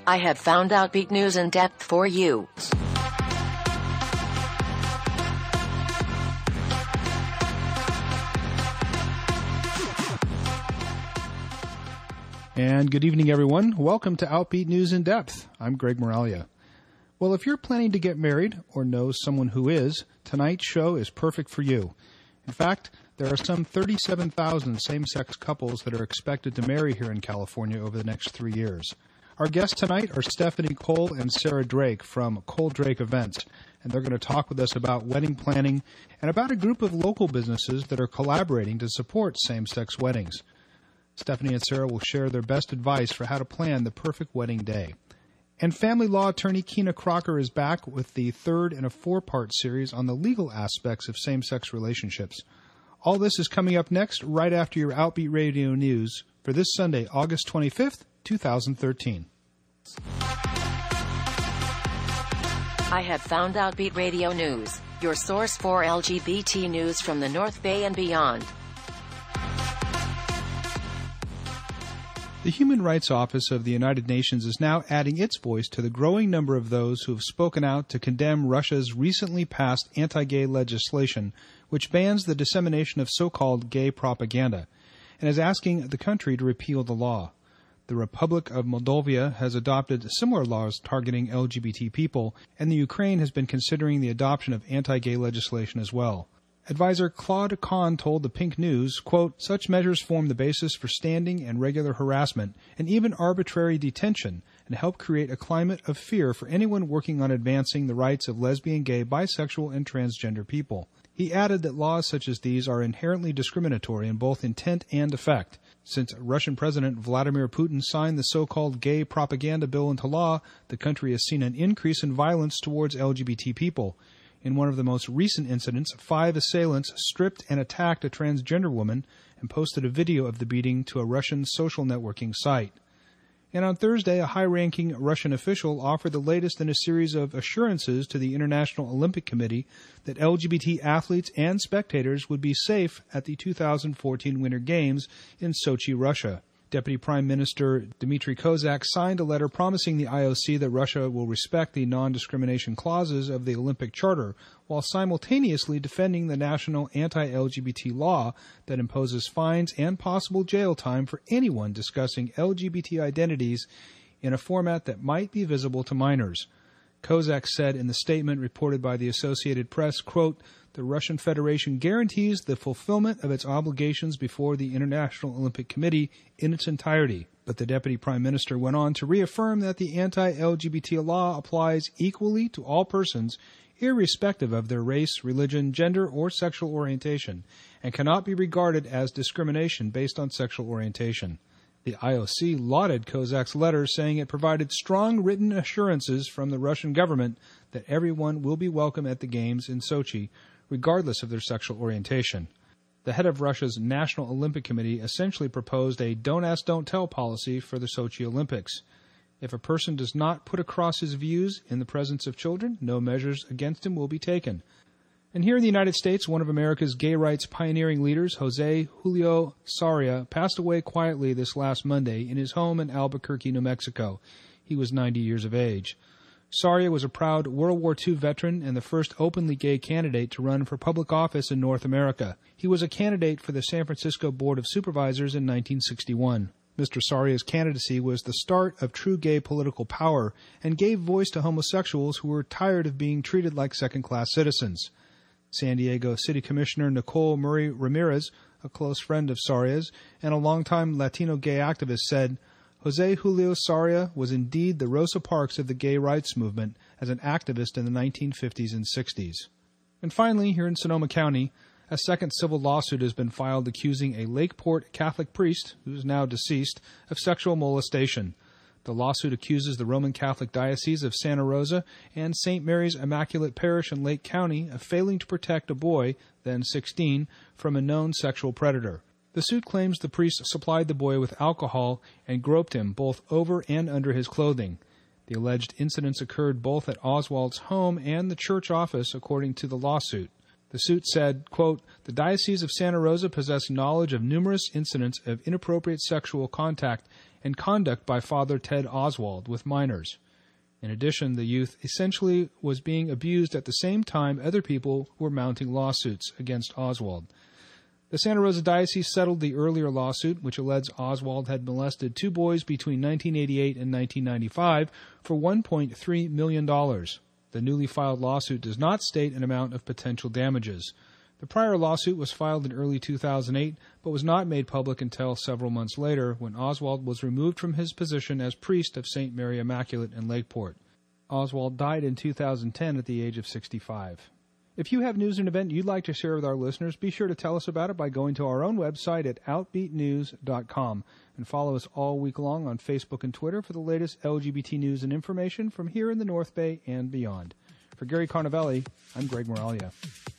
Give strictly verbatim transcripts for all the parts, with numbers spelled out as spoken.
I have found Outbeat News in depth for you. And good evening, everyone. Welcome to Outbeat News in Depth. I'm Greg Moralia. Well, if you're planning to get married or know someone who is, tonight's show is perfect for you. In fact, there are some thirty-seven thousand same-sex couples that are expected to marry here in California over the next three years. Our guests tonight are Stephanie Cole and Sarah Drake from Cole Drake Events, and they're going to talk with us about wedding planning and about a group of local businesses that are collaborating to support same-sex weddings. Stephanie and Sarah will share their best advice for how to plan the perfect wedding day. And family law attorney Kina Crocker is back with the third in a four-part series on the legal aspects of same-sex relationships. All this is coming up next, right after your Outbeat Radio News for this Sunday, August twenty-fifth, twenty thirteen. I have found Outbeat Radio News, your source for L G B T news from the North Bay and beyond. The Human Rights Office of the United Nations is now adding its voice to the growing number of those who have spoken out to condemn Russia's recently passed anti-gay legislation, which bans the dissemination of so-called gay propaganda, and is asking the country to repeal the law. The Republic of Moldova has adopted similar laws targeting L G B T people, and the Ukraine has been considering the adoption of anti-gay legislation as well. Advisor Claude Kahn told the Pink News, quote, "Such measures form the basis for standing and regular harassment and even arbitrary detention and help create a climate of fear for anyone working on advancing the rights of lesbian, gay, bisexual, and transgender people." He added that laws such as these are inherently discriminatory in both intent and effect. Since Russian President Vladimir Putin signed the so-called gay propaganda bill into law, the country has seen an increase in violence towards L G B T people. In one of the most recent incidents, five assailants stripped and attacked a transgender woman and posted a video of the beating to a Russian social networking site. And on Thursday, a high-ranking Russian official offered the latest in a series of assurances to the International Olympic Committee that L G B T athletes and spectators would be safe at the two thousand fourteen Winter Games in Sochi, Russia. Deputy Prime Minister Dmitry Kozak signed a letter promising the I O C that Russia will respect the non-discrimination clauses of the Olympic Charter, while simultaneously defending the national anti-L G B T law that imposes fines and possible jail time for anyone discussing L G B T identities in a format that might be visible to minors. Kozak said in the statement reported by the Associated Press, quote, "The Russian Federation guarantees the fulfillment of its obligations before the International Olympic Committee in its entirety." But the Deputy Prime Minister went on to reaffirm that the anti-L G B T law applies equally to all persons, irrespective of their race, religion, gender, or sexual orientation, and cannot be regarded as discrimination based on sexual orientation. The I O C lauded Kozak's letter, saying it provided strong written assurances from the Russian government that everyone will be welcome at the Games in Sochi, regardless of their sexual orientation. The head of Russia's National Olympic Committee essentially proposed a don't ask, don't tell policy for the Sochi Olympics. If a person does not put across his views in the presence of children, no measures against him will be taken. And here in the United States, one of America's gay rights pioneering leaders, Jose Julio Soria, passed away quietly this last Monday in his home in Albuquerque, New Mexico. He was ninety years of age. Soria was a proud World War Two veteran and the first openly gay candidate to run for public office in North America. He was a candidate for the San Francisco Board of Supervisors in nineteen sixty-one. Mister Soria's candidacy was the start of true gay political power and gave voice to homosexuals who were tired of being treated like second-class citizens. San Diego City Commissioner Nicole Murray Ramirez, a close friend of Soria's and a longtime Latino gay activist, said, "Jose Julio Soria was indeed the Rosa Parks of the gay rights movement as an activist in the nineteen fifties and sixties. And finally, here in Sonoma County, a second civil lawsuit has been filed accusing a Lakeport Catholic priest, who is now deceased, of sexual molestation. The lawsuit accuses the Roman Catholic Diocese of Santa Rosa and Saint Mary's Immaculate Parish in Lake County of failing to protect a boy, then sixteen, from a known sexual predator. The suit claims the priest supplied the boy with alcohol and groped him both over and under his clothing. The alleged incidents occurred both at Oswald's home and the church office, according to the lawsuit. The suit said, quote, "The Diocese of Santa Rosa possessed knowledge of numerous incidents of inappropriate sexual contact and conduct by Father Ted Oswald with minors. In addition, the youth essentially was being abused at the same time other people were mounting lawsuits against Oswald. The Santa Rosa Diocese settled the earlier lawsuit, which alleged Oswald had molested two boys between nineteen eighty-eight and nineteen ninety-five, for one point three million dollars. The newly filed lawsuit does not state an amount of potential damages. The prior lawsuit was filed in early two thousand eight, but was not made public until several months later, when Oswald was removed from his position as priest of Saint Mary Immaculate in Lakeport. Oswald died in two thousand ten at the age of sixty-five. If you have news and event you'd like to share with our listeners, be sure to tell us about it by going to our own website at outbeat news dot com and follow us all week long on Facebook and Twitter for the latest L G B T news and information from here in the North Bay and beyond. For Gary Carnavelli, I'm Greg Moralia.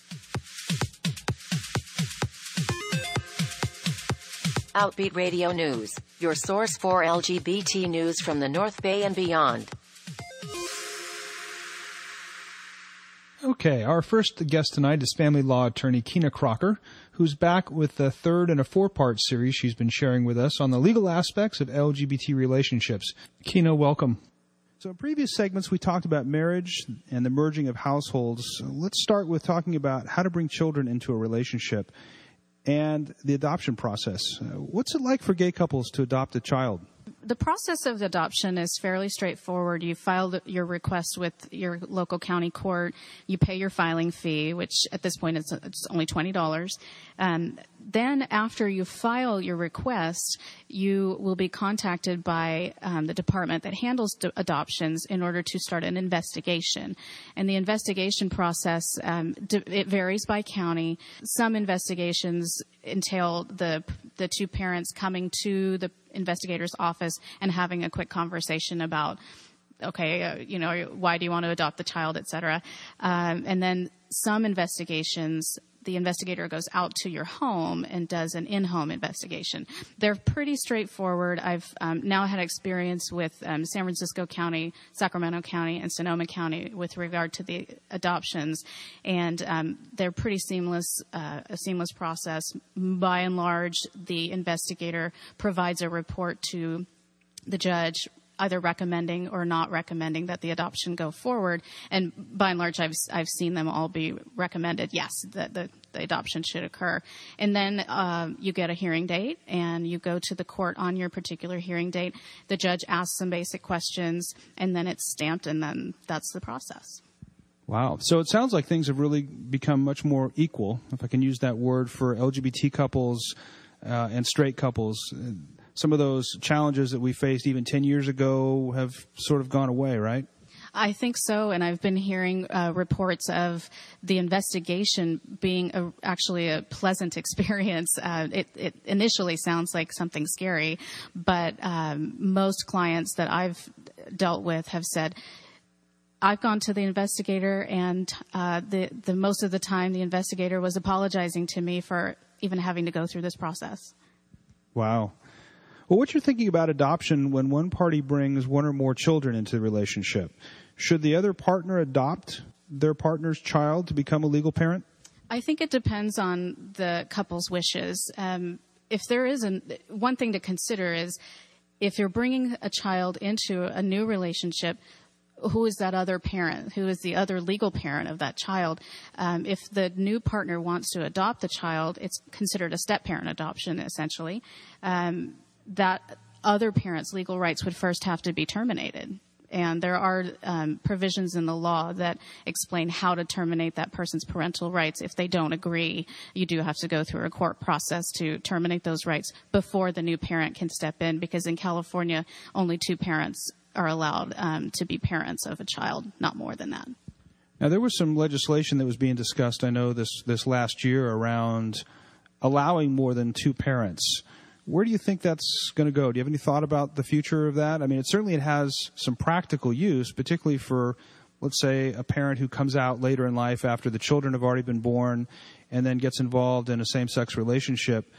Outbeat Radio News, your source for L G B T news from the North Bay and beyond. Okay, our first guest tonight is family law attorney Kina Crocker, who's back with the third in a four-part series she's been sharing with us on the legal aspects of L G B T relationships. Kina, welcome. So in previous segments, we talked about marriage and the merging of households. Let's start with talking about how to bring children into a relationship and the adoption process. What's it like for gay couples to adopt a child? The process of adoption is fairly straightforward. You file your request with your local county court. You pay your filing fee, which at this point is it's only twenty dollars. Um, then after you file your request, you will be contacted by um, the department that handles d- adoptions in order to start an investigation. And the investigation process, um, d- it varies by county. Some investigations entail the the two parents coming to the investigator's office and having a quick conversation about, okay, uh, you know, why do you want to adopt the child, et cetera. Um, and then some investigations, the investigator goes out to your home and does an in-home investigation. They're pretty straightforward. I've um, now had experience with um, San Francisco County, Sacramento County, and Sonoma County with regard to the adoptions, and um, they're pretty seamless, uh, a seamless process. By and large, the investigator provides a report to the judge, either recommending or not recommending that the adoption go forward. And by and large, I've I've seen them all be recommended, yes, that the, the adoption should occur. And then uh, you get a hearing date, and you go to the court on your particular hearing date. The judge asks some basic questions, and then it's stamped, and then that's the process. Wow. So it sounds like things have really become much more equal, if I can use that word, for L G B T couples uh, and straight couples. Some of those challenges that we faced even ten years ago have sort of gone away, right? I think so, and I've been hearing uh, reports of the investigation being a, actually a pleasant experience. Uh, it, it initially sounds like something scary, but um, most clients that I've dealt with have said, I've gone to the investigator, and uh, the, the most of the time the investigator was apologizing to me for even having to go through this process. Wow. Well, what you're thinking about adoption when one party brings one or more children into the relationship, should the other partner adopt their partner's child to become a legal parent? I think it depends on the couple's wishes. Um, if there is an, one thing to consider is if you're bringing a child into a new relationship, who is that other parent? Who is the other legal parent of that child? Um, if the new partner wants to adopt the child, it's considered a step-parent adoption, essentially. Um, that other parent's legal rights would first have to be terminated. And there are um, provisions in the law that explain how to terminate that person's parental rights. If they don't agree, you do have to go through a court process to terminate those rights before the new parent can step in, because in California, only two parents are allowed um, to be parents of a child, not more than that. Now, there was some legislation that was being discussed, I know, this, this last year around allowing more than two parents. Where do you think that's going to go? Do you have any thought about the future of that? I mean, it certainly it has some practical use, particularly for, let's say, a parent who comes out later in life after the children have already been born and then gets involved in a same-sex relationship.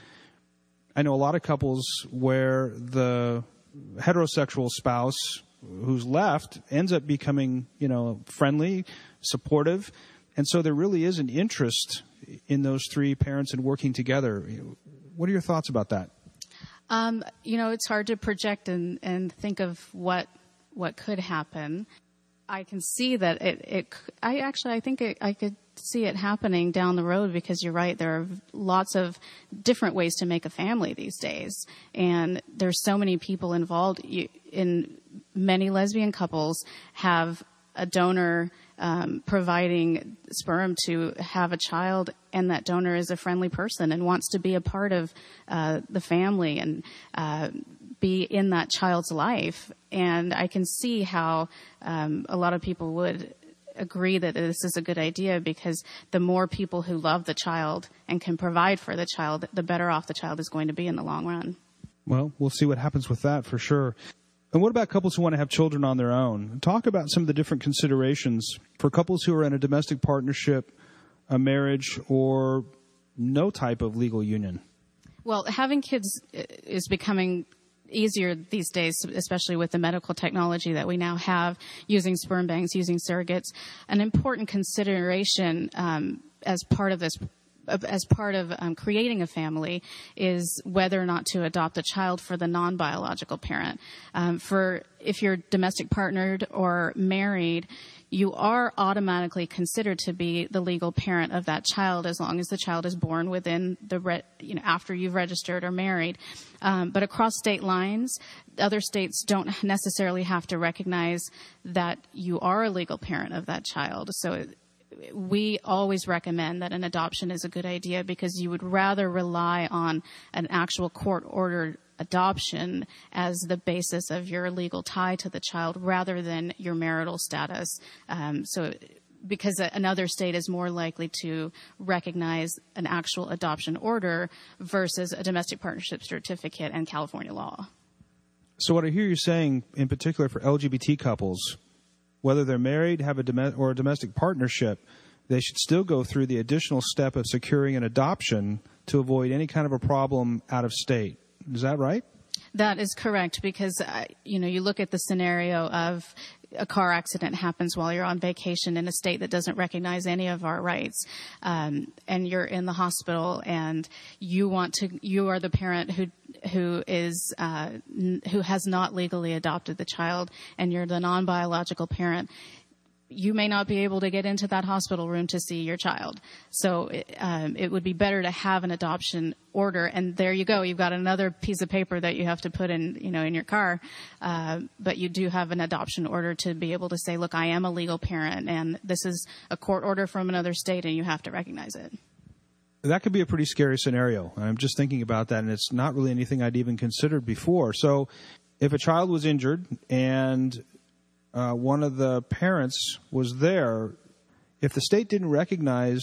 I know a lot of couples where the heterosexual spouse who's left ends up becoming, you know, friendly, supportive, And so there really is an interest in those three parents in working together. What are your thoughts about that? Um, you know, it's hard to project and, and think of what what could happen. I can see that it, it I actually, I think it, I could see it happening down the road, because you're right, there are lots of different ways to make a family these days. And there's so many people involved. You, in many lesbian couples have a donor um, providing sperm to have a child, and that donor is a friendly person and wants to be a part of uh, the family and uh, be in that child's life. And I can see how um, a lot of people would agree that this is a good idea, because the more people who love the child and can provide for the child, the better off the child is going to be in the long run. Well, we'll see what happens with that for sure. And what about couples who want to have children on their own? Talk about some of the different considerations for couples who are in a domestic partnership, a marriage, or no type of legal union. Well, having kids is becoming easier these days, especially with the medical technology that we now have, using sperm banks, using surrogates. An important consideration um, as part of this as part of um, creating a family is whether or not to adopt a child for the non-biological parent. Um, for if you're domestic partnered or married, you are automatically considered to be the legal parent of that child as long as the child is born within the, re- you know, after you've registered or married. Um, but across state lines, other states don't necessarily have to recognize that you are a legal parent of that child. So we always recommend that an adoption is a good idea, because you would rather rely on an actual court-ordered adoption as the basis of your legal tie to the child rather than your marital status. Um, so because another state is more likely to recognize an actual adoption order versus a domestic partnership certificate and California law. So what I hear you saying, in particular for L G B T couples, whether they're married, have a dom- or a domestic partnership, they should still go through the additional step of securing an adoption to avoid any kind of a problem out of state. Is that right? That is correct, because, uh, you know, you look at the scenario of a car accident happens while you're on vacation in a state that doesn't recognize any of our rights, um, and you're in the hospital, and you want to, you are the parent who who is uh, n- who has not legally adopted the child, and you're the non-biological parent. You may not be able to get into that hospital room to see your child. So um, it would be better to have an adoption order. And there you go. You've got another piece of paper that you have to put in, you know, in your car. Uh, but you do have an adoption order to be able to say, look, I am a legal parent, and this is a court order from another state, and you have to recognize it. That could be a pretty scary scenario. I'm just thinking about that, and it's not really anything I'd even considered before. So if a child was injured and Uh, one of the parents was there, if the state didn't recognize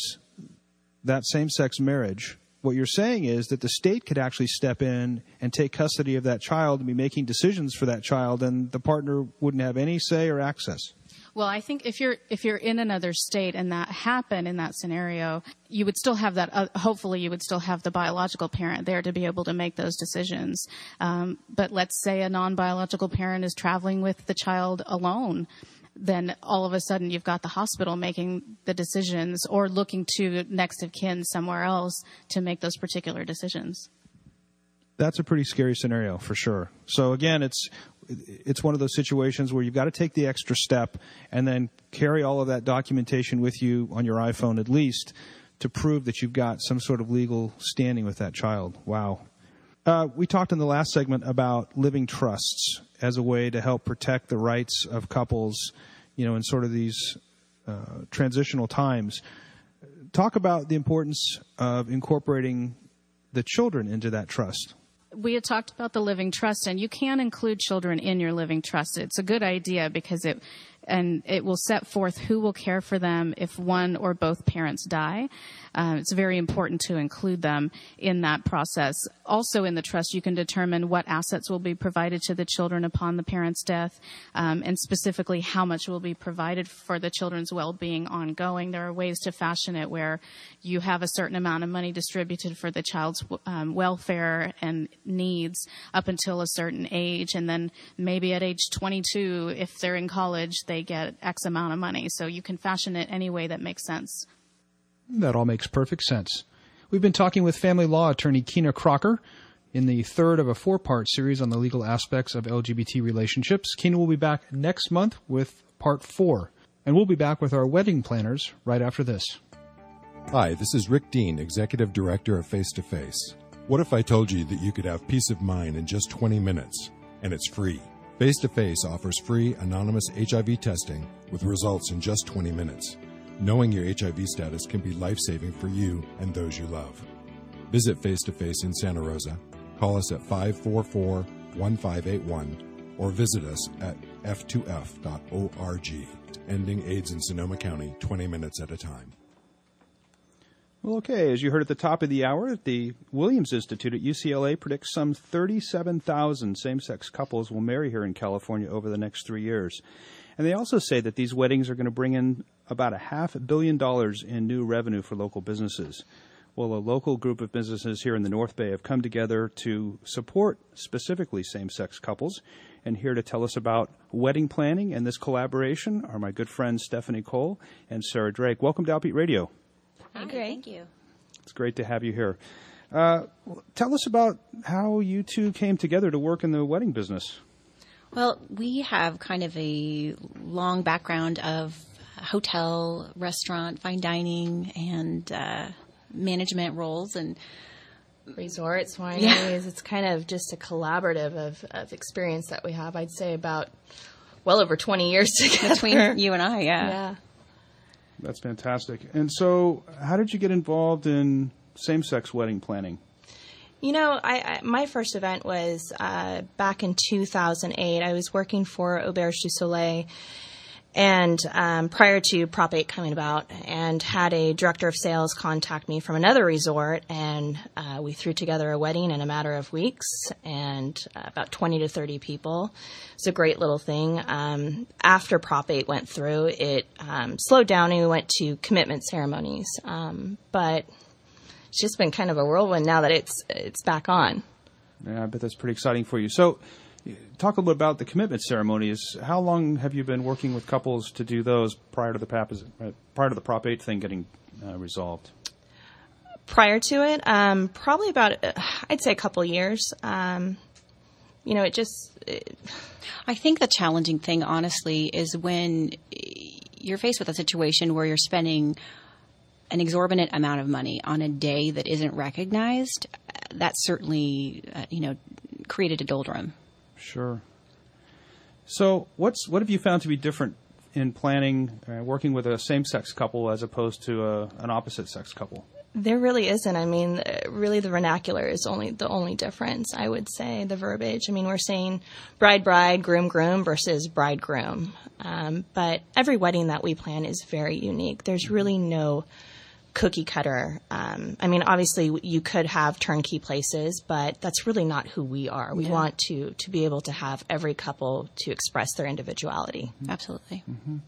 that same-sex marriage, what you're saying is that the state could actually step in and take custody of that child and be making decisions for that child, and the partner wouldn't have any say or access. Well, I think if you're if you're in another state and that happened in that scenario, you would still have that. Uh, hopefully, you would still have the biological parent there to be able to make those decisions. Um, but let's say a non-biological parent is traveling with the child alone. Then all of a sudden you've got the hospital making the decisions or looking to next of kin somewhere else to make those particular decisions. That's a pretty scary scenario for sure. So again, it's it's one of those situations where you've got to take the extra step and then carry all of that documentation with you on your iPhone at least to prove that you've got some sort of legal standing with that child. Wow. Uh, we talked in the last segment about living trusts as a way to help protect the rights of couples, you know, in sort of these uh, transitional times. Talk about the importance of incorporating the children into that trust. We had talked about the living trust, and you can include children in your living trust. It's a good idea because it and it will set forth who will care for them if one or both parents die. Uh, it's very important to include them in that process. Also in the trust, you can determine what assets will be provided to the children upon the parent's death, um, and specifically how much will be provided for the children's well-being ongoing. There are ways to fashion it where you have a certain amount of money distributed for the child's um, welfare and needs up until a certain age, and then maybe at age twenty-two, if they're in college, they they get X amount of money. So you can fashion it any way that makes sense. That all makes perfect sense. We've been talking with family law attorney Keena Crocker in the third of a four-part series on the legal aspects of L G B T relationships. Keena will be back next month with part four. And we'll be back with our wedding planners right after this. Hi, this is Rick Dean, Executive Director of Face to Face. What if I told you that you could have peace of mind in just twenty minutes, and it's free? Face to Face offers free anonymous H I V testing with results in just twenty minutes. Knowing your H I V status can be life-saving for you and those you love. Visit Face to Face in Santa Rosa. Call us at five four four, one five eight one or visit us at f two f dot org. Ending AIDS in Sonoma County twenty minutes at a time. Well, okay, as you heard at the top of the hour, the Williams Institute at U C L A predicts some thirty-seven thousand same-sex couples will marry here in California over the next three years. And they also say that these weddings are going to bring in about a half a billion dollars in new revenue for local businesses. Well, a local group of businesses here in the North Bay have come together to support specifically same-sex couples. And here to tell us about wedding planning and this collaboration are my good friends Stephanie Cole and Sarah Drake. Welcome to Outbeat Radio. Hi, great. Thank you. It's great to have you here. Uh, tell us about how you two came together to work in the wedding business. Well, we have kind of a long background of hotel, restaurant, fine dining, and uh, management roles, and resorts, wineries. Yeah. It's kind of just a collaborative of, of experience that we have. I'd say about well over twenty years together. Between you and I, yeah. Yeah. That's fantastic. And so how did you get involved in same-sex wedding planning? You know, I, I my first event was uh, back in two thousand eight. I was working for Auberge du Soleil, and um, prior to Prop eight coming about, and had a director of sales contact me from another resort, and uh, we threw together a wedding in a matter of weeks, and uh, about twenty to thirty people. It's a great little thing. Um, after Prop eight went through, it um, slowed down, and we went to commitment ceremonies. Um, but it's just been kind of a whirlwind now that it's it's back on. Yeah, I bet that's pretty exciting for you. So talk a little bit about the commitment ceremonies. How long have you been working with couples to do those prior to the P A P, prior to the Prop eight thing getting uh, resolved? Prior to it, um, probably about, uh, I'd say a couple years. Um, you know, it just... It... I think the challenging thing, honestly, is when you're faced with a situation where you're spending an exorbitant amount of money on a day that isn't recognized. That certainly, uh, you know, created a doldrum. Sure. So what's what have you found to be different in planning, uh, working with a same-sex couple as opposed to a, an opposite-sex couple? There really isn't. I mean, really the vernacular is only the only difference, I would say, the verbiage. I mean, we're saying bride, bride, groom, groom versus bride, groom. Um, but every wedding that we plan is very unique. There's really no cookie cutter. Um, I mean, obviously you could have turnkey places, but that's really not who we are. We yeah. want to, to be able to have every couple to express their individuality. Absolutely. Mm-hmm.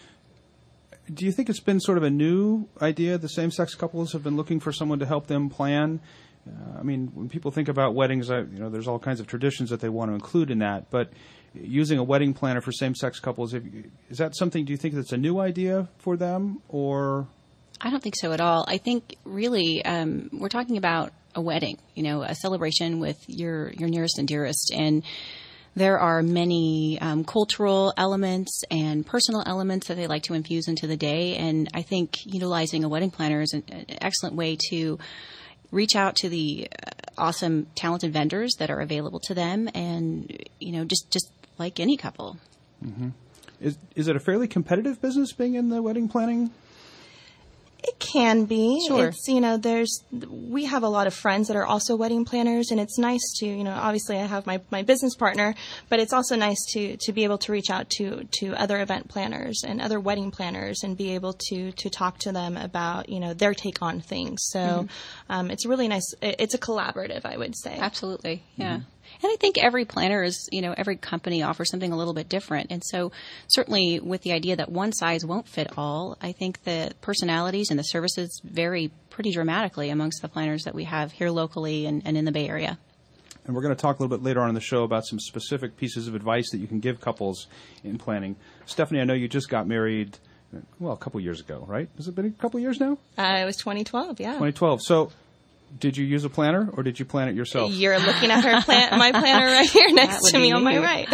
Do you think it's been sort of a new idea? The same-sex couples have been looking for someone to help them plan. Uh, I mean, when people think about weddings, I, you know, there's all kinds of traditions that they want to include in that. But using a wedding planner for same-sex couples, is that something? Do you think that's a new idea for them, or? I don't think so at all. I think really um, we're talking about a wedding, you know, a celebration with your, your nearest and dearest. And there are many um, cultural elements and personal elements that they like to infuse into the day. And I think utilizing a wedding planner is an, an excellent way to reach out to the awesome, talented vendors that are available to them. And, you know, just, just like any couple. Mm-hmm. Is, is it a fairly competitive business being in the wedding planning? It can be. Sure. It's, you know, there's, we have a lot of friends that are also wedding planners, and it's nice to, you know, obviously I have my, my business partner, but it's also nice to, to be able to reach out to, to other event planners and other wedding planners and be able to, to talk to them about, you know, their take on things. So, mm-hmm. um, it's really nice. It's a collaborative, I would say. Absolutely. Yeah. Mm-hmm. And I think every planner is, you know, every company offers something a little bit different. And so certainly with the idea that one size won't fit all, I think the personalities and the services vary pretty dramatically amongst the planners that we have here locally and, and in the Bay Area. and we're going to talk a little bit later on in the show about some specific pieces of advice that you can give couples in planning. Stephanie, I know you just got married, well, a couple years ago, right? Has it been a couple years now? Uh, it was twenty twelve, yeah. twenty twelve. So did you use a planner, or did you plan it yourself? You're looking at her plan, my planner right here next to me on my right.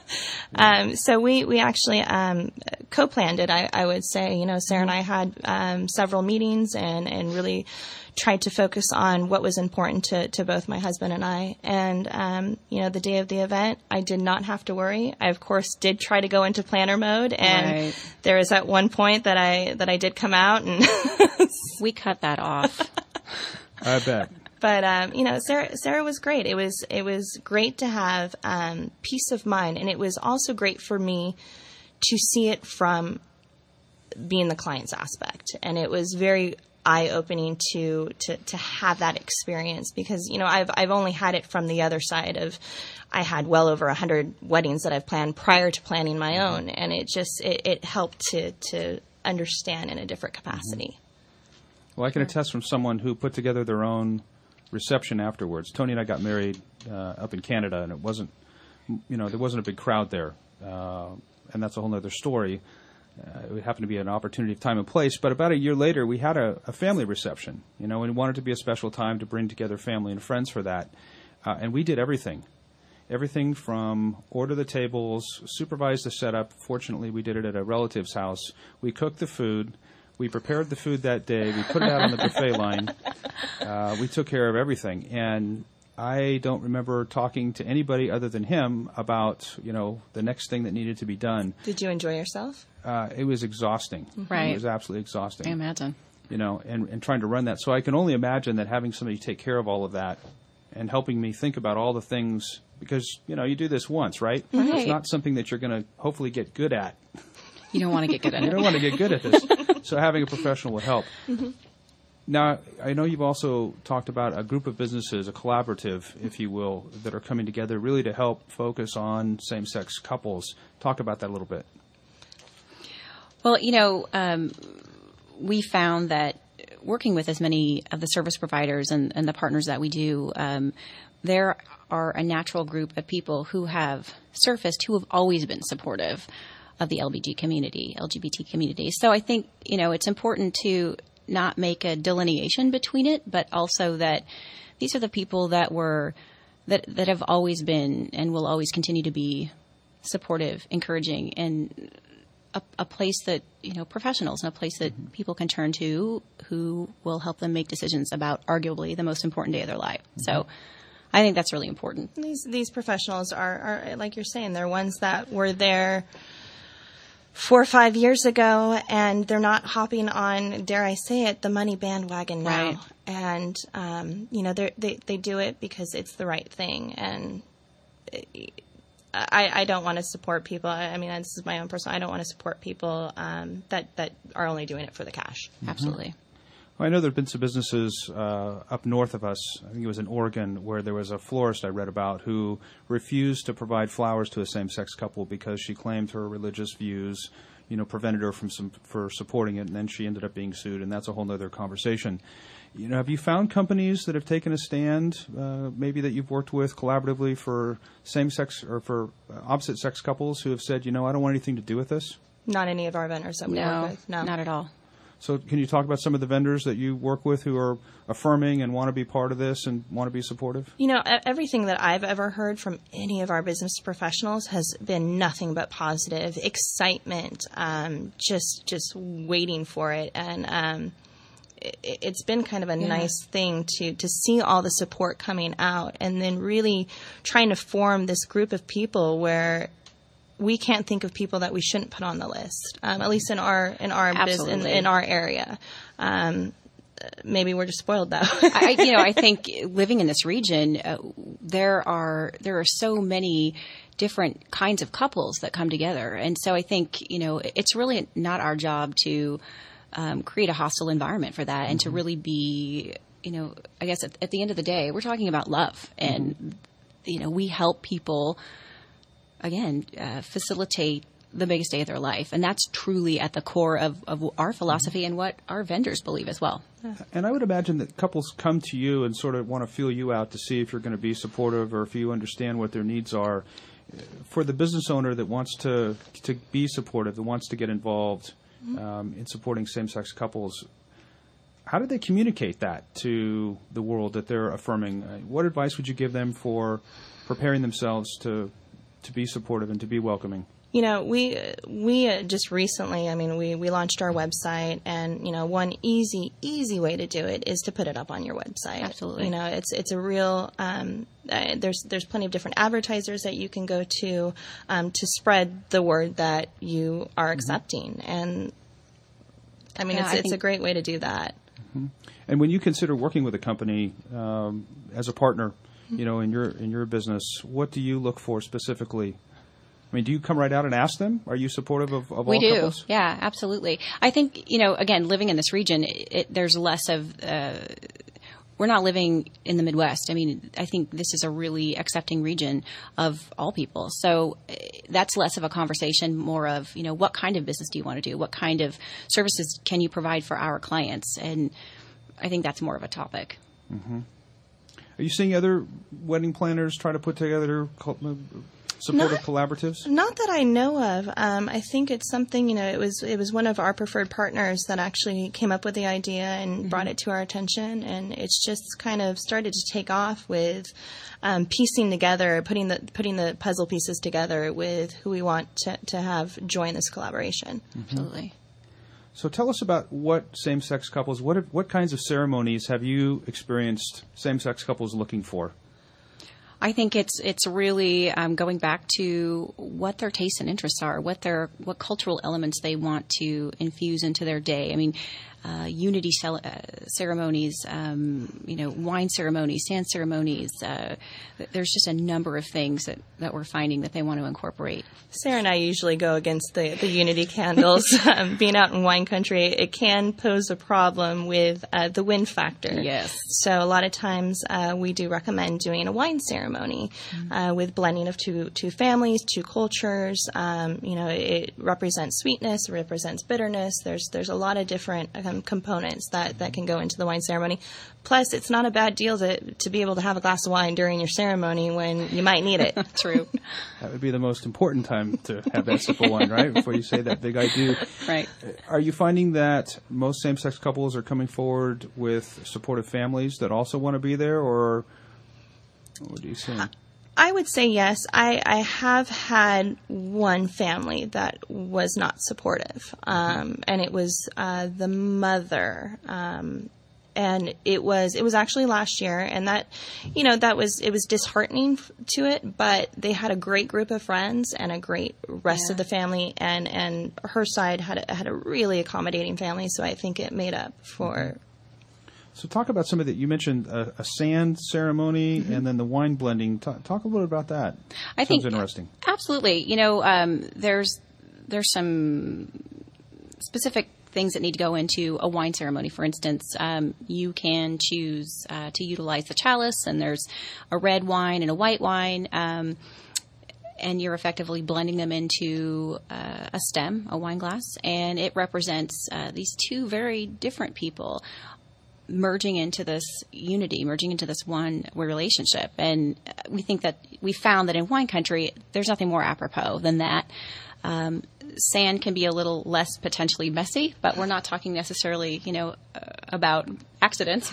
um, so we, we actually um, co-planned it, I, I would say. You know, Sarah and I had um, several meetings and, and really tried to focus on what was important to, to both my husband and I. And, um, you know, the day of the event, I did not have to worry. I, of course, did try to go into planner mode. And right. there was at one point that I that I did come out. And we cut that off. I bet. But, um, you know, Sarah, Sarah was great. It was, it was great to have, um, peace of mind. And it was also great for me to see it from being the client's aspect. And it was very eye-opening to, to, to have that experience because, you know, I've, I've only had it from the other side of, I had well over a hundred weddings that I've planned prior to planning my own. And it just, it, it helped to, to understand in a different capacity. Well, I can attest from someone who put together their own reception afterwards. Tony and I got married uh, up in Canada, and it wasn't, you know, there wasn't a big crowd there, uh, and that's a whole other story. Uh, it happened to be an opportunity of time and place, but about a year later, we had a, a family reception, you know, and we wanted to be a special time to bring together family and friends for that, uh, and we did everything. Everything from order the tables, supervise the setup. Fortunately, we did it at a relative's house. We cooked the food. We prepared the food that day. We put it out on the buffet line. Uh, we took care of everything. And I don't remember talking to anybody other than him about, you know, the next thing that needed to be done. Did you enjoy yourself? Uh, it was exhausting. Right. It was absolutely exhausting. I imagine. You know, and, and trying to run that. So I can only imagine that having somebody take care of all of that and helping me think about all the things, because, you know, you do this once, right? Right. It's not something that you're going to hopefully get good at. You don't want to get good at you it. You don't want to get good at this. So having a professional will help. Mm-hmm. Now, I know you've also talked about a group of businesses, a collaborative, if you will, that are coming together really to help focus on same-sex couples. Talk about that a little bit. Well, you know, um, we found that working with as many of the service providers and, and the partners that we do, um, there are a natural group of people who have surfaced who have always been supportive of the L B G community, L G B T community. So I think, you know, it's important to not make a delineation between it, but also that these are the people that were, that, that have always been and will always continue to be supportive, encouraging, and a, a place that, you know, professionals and a place that mm-hmm. people can turn to who will help them make decisions about arguably the most important day of their life. Mm-hmm. So I think that's really important. These, these professionals are, are, like you're saying, they're ones that were there four or five years ago, and they're not hopping on, dare I say it, the money bandwagon now. Right. And, um, you know, they they do it because it's the right thing. And I, I don't want to support people. I mean, this is my own personal, I don't want to support people um, that, that are only doing it for the cash. Mm-hmm. Absolutely. Well, I know there have been some businesses uh, up north of us, I think it was in Oregon, where there was a florist I read about who refused to provide flowers to a same-sex couple because she claimed her religious views, you know, prevented her from some, for supporting it, and then she ended up being sued, and that's a whole other conversation. You know, have you found companies that have taken a stand, uh, maybe that you've worked with collaboratively for same-sex or for opposite-sex couples who have said, you know, I don't want anything to do with this? Not any of our vendors that we no, work with. No, not at all. So can you talk about some of the vendors that you work with who are affirming and want to be part of this and want to be supportive? You know, everything that I've ever heard from any of our business professionals has been nothing but positive, excitement, um, just just waiting for it. And um, it, it's been kind of a yeah. nice thing to, to see all the support coming out and then really trying to form this group of people where we can't think of people that we shouldn't put on the list, um, at least in our in our business, in, in our area. Um, maybe we're just spoiled that way. I, you know, I think living in this region, uh, there are there are so many different kinds of couples that come together, and so I think, you know, it's really not our job to um, create a hostile environment for that, mm-hmm. and to really be, you know, I guess at, at the end of the day, we're talking about love, and mm-hmm. you know, we help people. Again, uh, facilitate the biggest day of their life. And that's truly at the core of, of our philosophy mm-hmm. and what our vendors believe as well. And I would imagine that couples come to you and sort of want to feel you out to see if you're going to be supportive or if you understand what their needs are. For the business owner that wants to to be supportive, that wants to get involved um, in supporting same-sex couples, how do they communicate that to the world that they're affirming? Uh, what advice would you give them for preparing themselves to to be supportive and to be welcoming? You know, we we uh, just recently, I mean, we, we launched our website, and, you know, one easy, easy way to do it is to put it up on your website. Absolutely. You know, it's it's a real, um, uh, there's there's plenty of different advertisers that you can go to um, to spread the word that you are accepting. Mm-hmm. And, I mean, yeah, it's I it's a great way to do that. Mm-hmm. And when you consider working with a company um, as a partner, mm-hmm. you know, in your in your business, what do you look for specifically? I mean, do you come right out and ask them? Are you supportive of, of we all do. couples? Yeah, absolutely. I think, you know, again, living in this region, it, it, there's less of, uh, we're not living in the Midwest. I mean, I think this is a really accepting region of all people. So uh, that's less of a conversation, more of, you know, what kind of business do you want to do? What kind of services can you provide for our clients? And I think that's more of a topic. Mm-hmm. Are you seeing other wedding planners try to put together supportive not, collaboratives? Not that I know of. Um, I think it's something, you know, it was it was one of our preferred partners that actually came up with the idea and mm-hmm. brought it to our attention, and it's just kind of started to take off with um, piecing together, putting the putting the puzzle pieces together with who we want to, to have join this collaboration. Mm-hmm. Absolutely. So tell us about what same-sex couples, what have, what kinds of ceremonies have you experienced same-sex couples looking for? I think it's it's really um, going back to what their tastes and interests are, what their what cultural elements they want to infuse into their day. I mean, uh, unity cel- uh, ceremonies, um, you know, wine ceremonies, sand ceremonies. Uh, there's just a number of things that, that we're finding that they want to incorporate. Sarah and I usually go against the, the unity candles. um, being out in wine country, it can pose a problem with uh, the wind factor. Yes. So a lot of times uh, we do recommend doing a wine ceremony mm-hmm. uh, with blending of two two families, two cultures. Um, you know, it represents sweetness, it represents bitterness. There's there's a lot of different um, components that, that can go into the wine ceremony. Plus, it's not a bad deal to to be able to have a glass of wine during your ceremony when you might need it. True. That would be the most important time to have that sip of wine, right? Before you say that big I do. Right. Are you finding that most same-sex couples are coming forward with supportive families that also want to be there, or what do you see? I would say yes. I, I have had one family that was not supportive, um, and it was uh, the mother. Um, and it was it was actually last year, and that, you know, that was it was disheartening to it. But they had a great group of friends and a great rest yeah. of the family, and, and her side had a, had a really accommodating family. So I think it made up for. Mm-hmm. So talk about some of that. You mentioned a, a sand ceremony mm-hmm. and then the wine blending. Talk, talk a little bit about that. I Sounds think interesting. Absolutely. You know, um, there's there's some specific things that need to go into a wine ceremony. For instance, um, you can choose uh, to utilize the chalice, and there's a red wine and a white wine. Um, and you're effectively blending them into uh, a stem, a wine glass, and it represents uh, these two very different people merging into this unity, merging into this one relationship. And we think that we found that in wine country, there's nothing more apropos than that. Um, sand can be a little less potentially messy, but we're not talking necessarily, you know, uh, about accidents.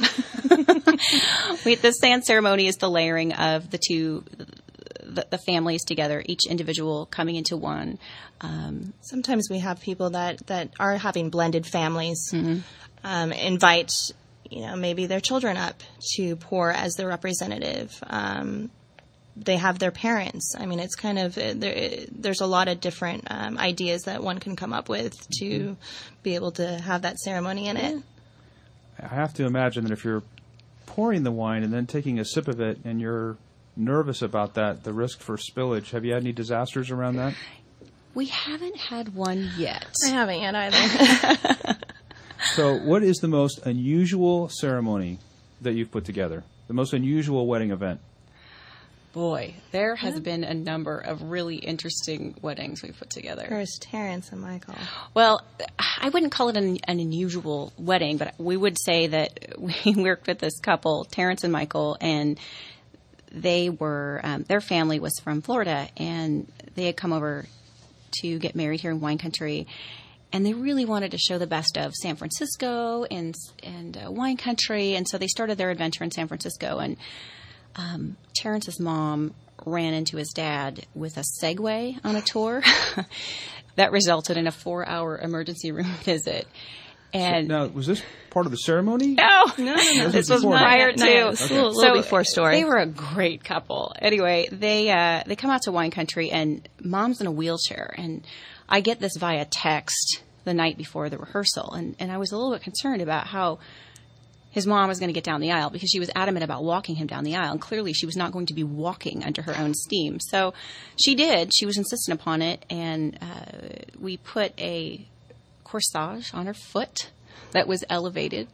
we, the sand ceremony is the layering of the two, the, the families together, each individual coming into one. Um, Sometimes we have people that, that are having blended families mm-hmm. um, invite, you know, maybe their children up to pour as their representative. Um, they have their parents. I mean, it's kind of, there, there's a lot of different um, ideas that one can come up with to mm-hmm. be able to have that ceremony in it. I have to imagine that if you're pouring the wine and then taking a sip of it and you're nervous about that, the risk for spillage, have you had any disasters around that? We haven't had one yet. I haven't yet either. So what is the most unusual ceremony that you've put together? The most unusual wedding event? boy, there has been a number of really interesting weddings we've put together. There's Terrence and Michael. Well, I wouldn't call it an, an unusual wedding, but we would say that we worked with this couple, Terrence and Michael, and they were, um, their family was from Florida, and they had come over to get married here in wine country. And they really wanted to show the best of San Francisco and and uh, wine country, and so they started their adventure in San Francisco. And um, Terrence's mom ran into his dad with a Segway on a tour that resulted in a four-hour emergency room visit. And So, now, was this part of the ceremony? no, No, no, no. this was before. prior No, to. no, it's a little, little before story. They were a great couple. Anyway, they uh, they come out to wine country, and mom's in a wheelchair, and I get this via text the night before the rehearsal, and, and I was a little bit concerned about how his mom was going to get down the aisle, because she was adamant about walking him down the aisle, and clearly she was not going to be walking under her own steam. So she did. She was insistent upon it, and uh, we put a corsage on her foot that was elevated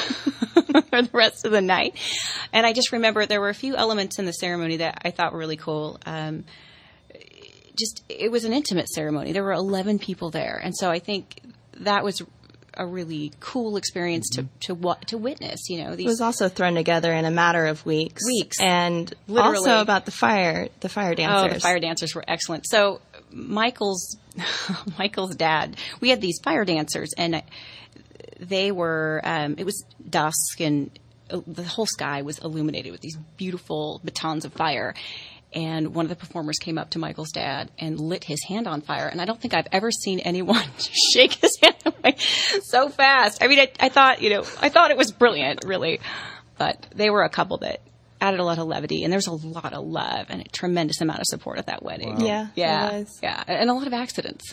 for the rest of the night. And I just remember there were a few elements in the ceremony that I thought were really cool. Um, just, it was an intimate ceremony. There were eleven people there. And so I think that was a really cool experience to, to, wa- to witness, you know. These It was also thrown together in a matter of weeks. Weeks. And Literally. also about the fire, the fire dancers. Oh, the fire dancers were excellent. So Michael's Michael's dad, we had these fire dancers, and they were, um, it was dusk, and the whole sky was illuminated with these beautiful batons of fire. And one of the performers came up to Michael's dad and lit his hand on fire. And I don't think I've ever seen anyone shake his hand away so fast. I mean, I, I thought, you know, I thought it was brilliant, really. But they were a couple that added a lot of levity. And there's a lot of love and a tremendous amount of support at that wedding. Wow. Yeah, Yeah. it was. Yeah. And a lot of accidents.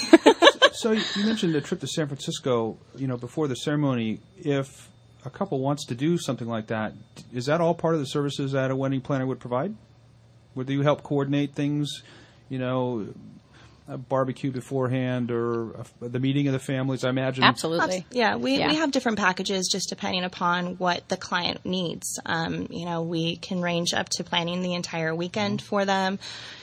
So you mentioned the trip to San Francisco, you know, before the ceremony. If a couple wants to do something like that, is that all part of the services that a wedding planner would provide? Would you help coordinate things, you know, a barbecue beforehand, or a, the meeting of the families, I imagine? Absolutely. Yeah, we, Yeah. we have different packages just depending upon what the client needs. Um, you know, we can range up to planning the entire weekend for them,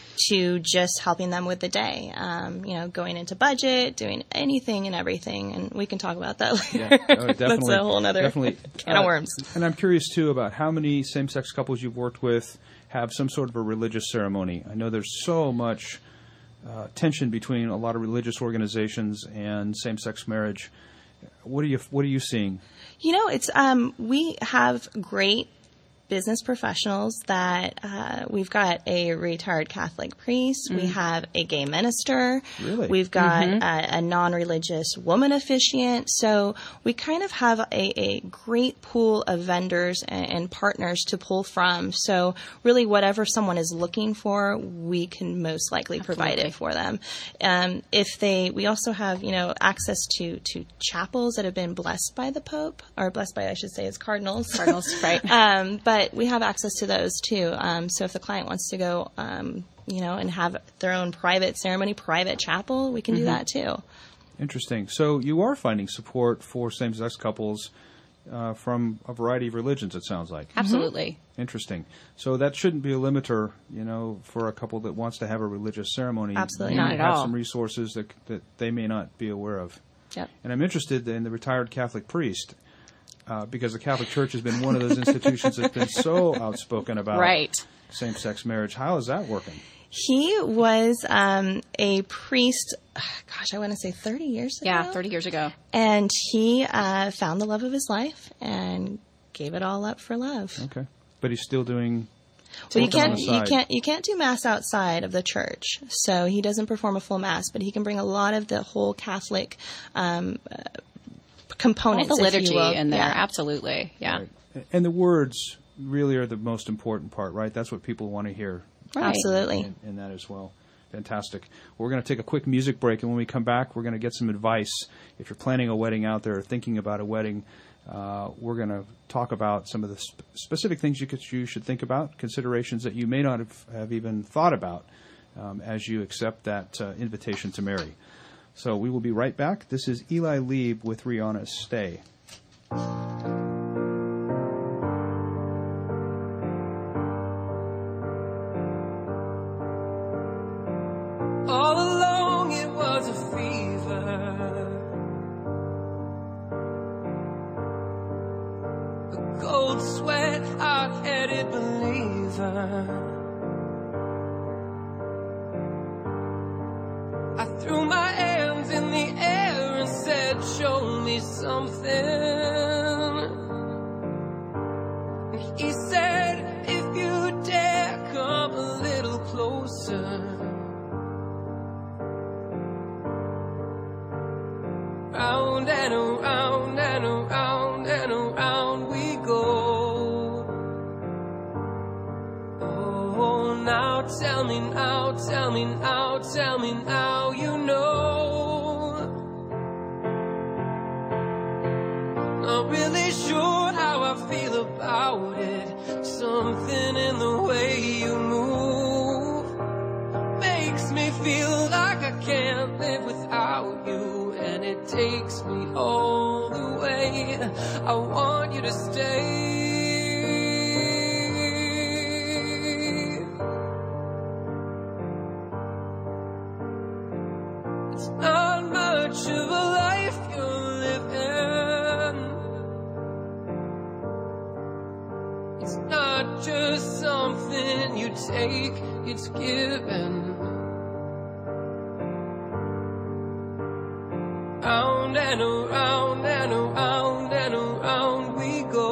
to just helping them with the day. Um, you know, going into budget, doing anything and everything, and we can talk about that later. Yeah, oh, definitely. That's a whole other definitely. can Uh, of worms. And I'm curious, too, about how many same-sex couples you've worked with have some sort of a religious ceremony. I know there's so much uh, tension between a lot of religious organizations and same-sex marriage. What are you What are you seeing? You know, it's um, we have great business professionals that uh, we've got a retired Catholic priest. We have a gay minister. Really? We've got a, a non-religious woman officiant. So we kind of have a, a great pool of vendors and, and partners to pull from. So really, whatever someone is looking for, we can most likely provide it for them. Um, if they, we also have, you know, access to to chapels that have been blessed by the Pope, or blessed by, I should say, as cardinals. Cardinals, right. Um, but we have access to those too. Um, so if the client wants to go, um, you know, and have their own private ceremony, private chapel, we can do that too. Interesting. So you are finding support for same-sex couples uh, from a variety of religions, it sounds like. Absolutely. Interesting. So that shouldn't be a limiter, you know, for a couple that wants to have a religious ceremony. Absolutely You not at have all. some resources that that they may not be aware of. Yep. And I'm interested in the retired Catholic priest, uh, because the Catholic Church has been one of those institutions that's been so outspoken about Right. same-sex marriage. How is that working? He was um, a priest, gosh, I want to say thirty years ago. Yeah, thirty years ago. And he uh, found the love of his life and gave it all up for love. Okay. But he's still doing So you something on can't the you side. can't you can't do mass outside of the church. So he doesn't perform a full mass, but he can bring a lot of the whole Catholic um, uh, All components. the if you liturgy will. in there. Yeah. Absolutely. Yeah. And the words really are the most important part, right? That's what people want to hear. Right. Absolutely. In, in that as well. Fantastic. We're going to take a quick music break, and when we come back, we're going to get some advice. If you're planning a wedding out there or thinking about a wedding, uh, we're going to talk about some of the sp- specific things you, could, you should think about, considerations that you may not have, have even thought about um, as you accept that uh, invitation to marry. So we will be right back. This is Eli Lieb with Rihanna's Stay. All along it was a fever, a cold sweat, hot-headed believer. I threw my hands in the air and said, show me something. And he said, if you dare come a little closer. Round and around and around and around we go. Oh, now tell me now, tell me now, tell me now you know. Not really sure how I feel about it. Something in the way you move makes me feel like I can't live without you. And it takes me all the way. I want you to stay. It's not much of a life you're living. It's not just something you take, it's given. Round and around and around and around we go.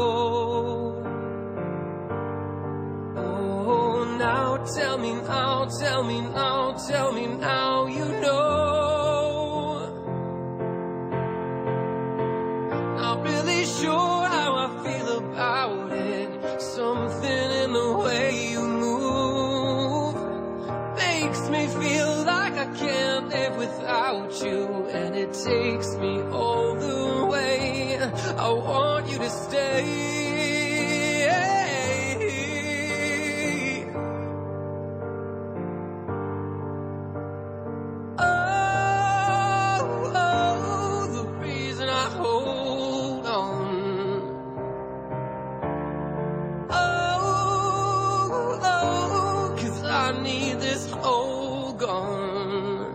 Oh, now tell me now, tell me now, tell me now you know. Not really sure how I feel about it. Something in the way you move makes me feel like I can't live without you. And it takes me all the way. I want you to stay. Oh, oh, the reason I hold on. Oh, oh, 'cause I need this hole gone.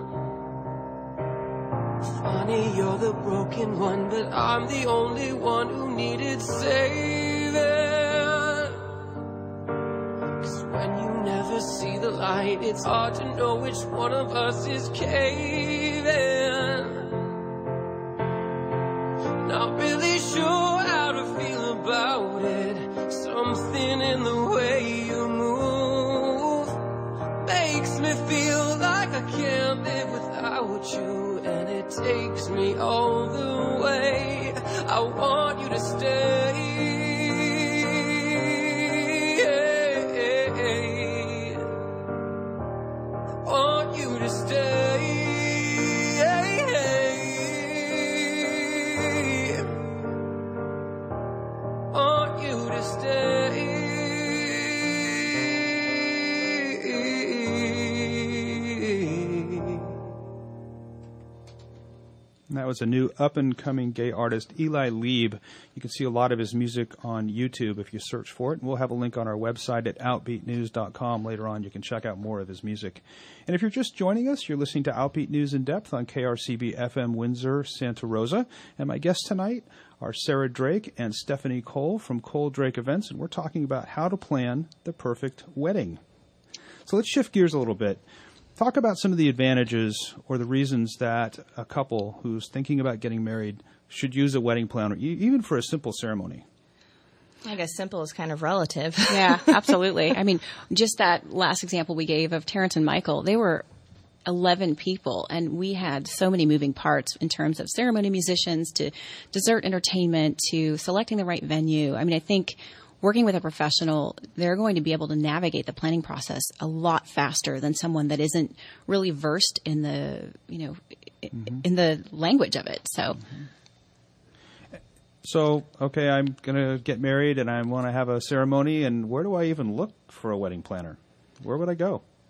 Funny, you're the broken one, but I'm the only one who needed saving. 'Cause when you never see the light, it's hard to know which one of us is caving. Not really sure how to feel about it. Something in the way you move makes me feel like I can't live without you. And it takes me all the way. I want you to stay. I want you to stay. I want you to stay. And that was a new up-and-coming gay artist, Eli Lieb. You can see a lot of his music on YouTube if you search for it. And we'll have a link on our website at outbeat news dot com later on. You can check out more of his music. And if you're just joining us, you're listening to Outbeat News in Depth on K R C B F M Windsor, Santa Rosa. And my guests tonight are Sarah Drake and Stephanie Cole from Cole Drake Events. And we're talking about how to plan the perfect wedding. So let's shift gears a little bit. Talk about some of the advantages or the reasons that a couple who's thinking about getting married should use a wedding planner, e- even for a simple ceremony. I guess simple is kind of relative. Yeah, absolutely. I mean, just that last example we gave of Terrence and Michael, they were eleven people, and we had so many moving parts in terms of ceremony musicians to dessert entertainment to selecting the right venue. I mean, I think working with a professional, they're going to be able to navigate the planning process a lot faster than someone that isn't really versed in the, you know, mm-hmm. in the language of it. So, mm-hmm. so okay, I'm going to get married and I want to have a ceremony. And where do I even look for a wedding planner? Where would I go?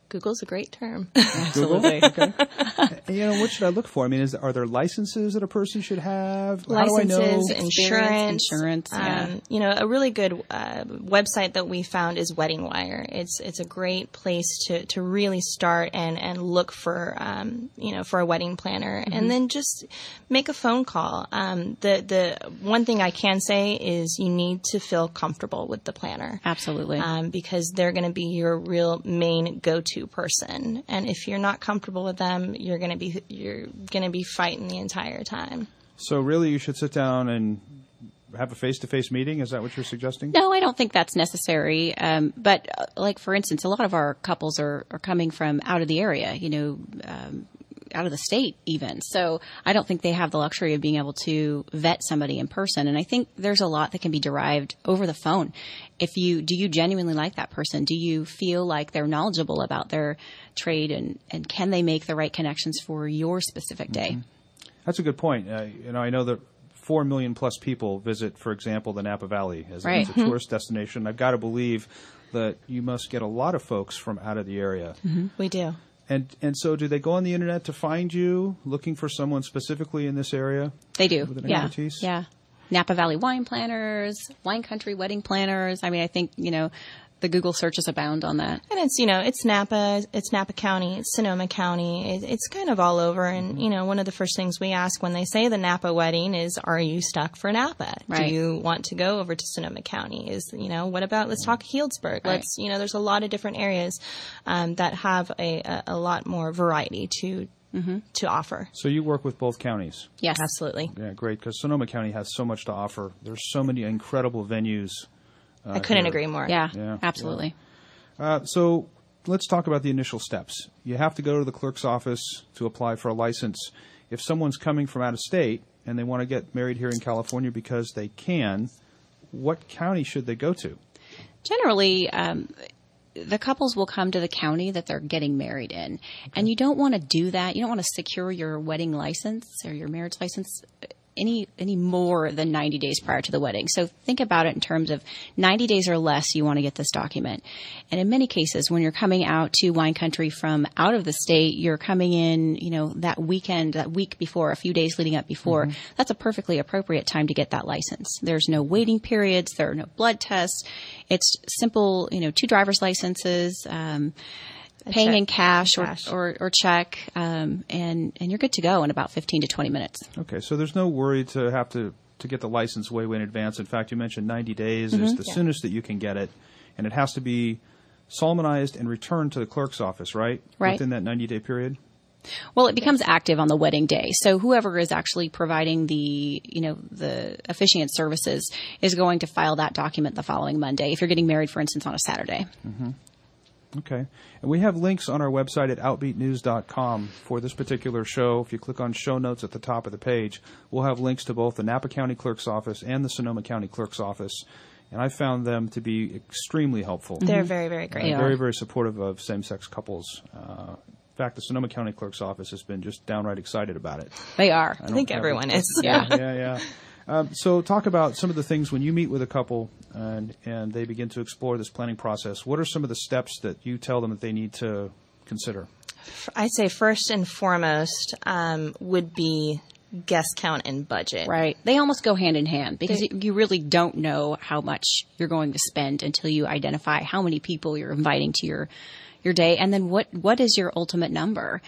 Google's a great term. Absolutely. Okay. You know, what should I look for? I mean, is, are there licenses that a person should have? How do I know? Licenses, insurance. Insurance, yeah. Um, you know, a really good uh, website that we found is Wedding Wire. It's it's a great place to, to really start and, and look for, um, you know, for a wedding planner. Mm-hmm. And then just make a phone call. Um, the, the one thing I can say is you need to feel comfortable with the planner. Absolutely. Um, because they're going to be your real main go-to person, and if you're not comfortable with them, you're going to be you're going to be fighting the entire time. So really, you should sit down and have a face-to-face meeting. Is that what you're suggesting? No, I don't think that's necessary. Um, but uh, like, for instance, a lot of our couples are, are coming from out of the area, you know, um, out of the state even. So I don't think they have the luxury of being able to vet somebody in person. And I think there's a lot that can be derived over the phone. If you, do you genuinely like that person? Do you feel like they're knowledgeable about their trade, and, and can they make the right connections for your specific day? Mm-hmm. That's a good point. Uh, you know, I know that four million plus people visit, for example, the Napa Valley as, Right. as a tourist destination. I've got to believe that you must get a lot of folks from out of the area. Mm-hmm. We do. And and so do they go on the internet to find you, looking for someone specifically in this area? They do. With an Yeah. expertise? Yeah. Napa Valley wine planners, wine country wedding planners. I mean, I think, you know, the Google searches abound on that. And it's, you know, it's Napa, it's Napa County, it's Sonoma County. It, it's kind of all over. And, you know, one of the first things we ask when they say the Napa wedding is, are you stuck for Napa? Right. Do you want to go over to Sonoma County? Is, you know, what about, let's talk Healdsburg. Right. Let's, you know, there's a lot of different areas um, that have a, a, a lot more variety to mm-hmm. to offer. So you work with both counties? Yes. Absolutely. Yeah, great, because Sonoma County has so much to offer. There's so many incredible venues. Uh, I couldn't here. agree more. Yeah, Yeah, absolutely. Uh, so let's talk about the initial steps. You have to go to the clerk's office to apply for a license. If someone's coming from out of state and they want to get married here in California because they can, what county should they go to? Generally, um, the couples will come to the county that they're getting married in. Okay. And you don't want to do that. You don't want to secure your wedding license or your marriage license any any more than ninety days prior to the wedding. So think about it in terms of ninety days or less you want to get this document. And in many cases, when you're coming out to wine country from out of the state, you're coming in, you know, that weekend, that week before, a few days leading up before. Mm-hmm. That's a perfectly appropriate time to get that license. There's no waiting periods. There are no blood tests. It's simple, you know, two driver's licenses, um, paying in cash, cash. Or, or, or check, um, and, and you're good to go in about fifteen to twenty minutes. Okay, so there's no worry to have to, to get the license way, way in advance. In fact, you mentioned ninety days mm-hmm. is the yeah. soonest that you can get it, and it has to be solemnized and returned to the clerk's office, right? Right. Within that ninety-day period? Well, it becomes active on the wedding day. So whoever is actually providing the, you know, the officiant services is going to file that document the following Monday, if you're getting married, for instance, on a Saturday. Mm-hmm. Okay. And we have links on our website at outbeat news dot com for this particular show. If you click on show notes at the top of the page, we'll have links to both the Napa County Clerk's Office and the Sonoma County Clerk's Office. And I found them to be extremely helpful. They're very, very great. Uh, very, very supportive of same-sex couples. Uh, in fact, the Sonoma County Clerk's Office has been just downright excited about it. They are. I, I think everyone is. Yeah. Yeah, yeah. Um, so talk about some of the things when you meet with a couple and, and they begin to explore this planning process. What are some of the steps that you tell them that they need to consider? I'd say first and foremost um, would be guest count and budget. Right. They almost go hand in hand because they, you really don't know how much you're going to spend until you identify how many people you're inviting to your your day, and then what what is your ultimate number.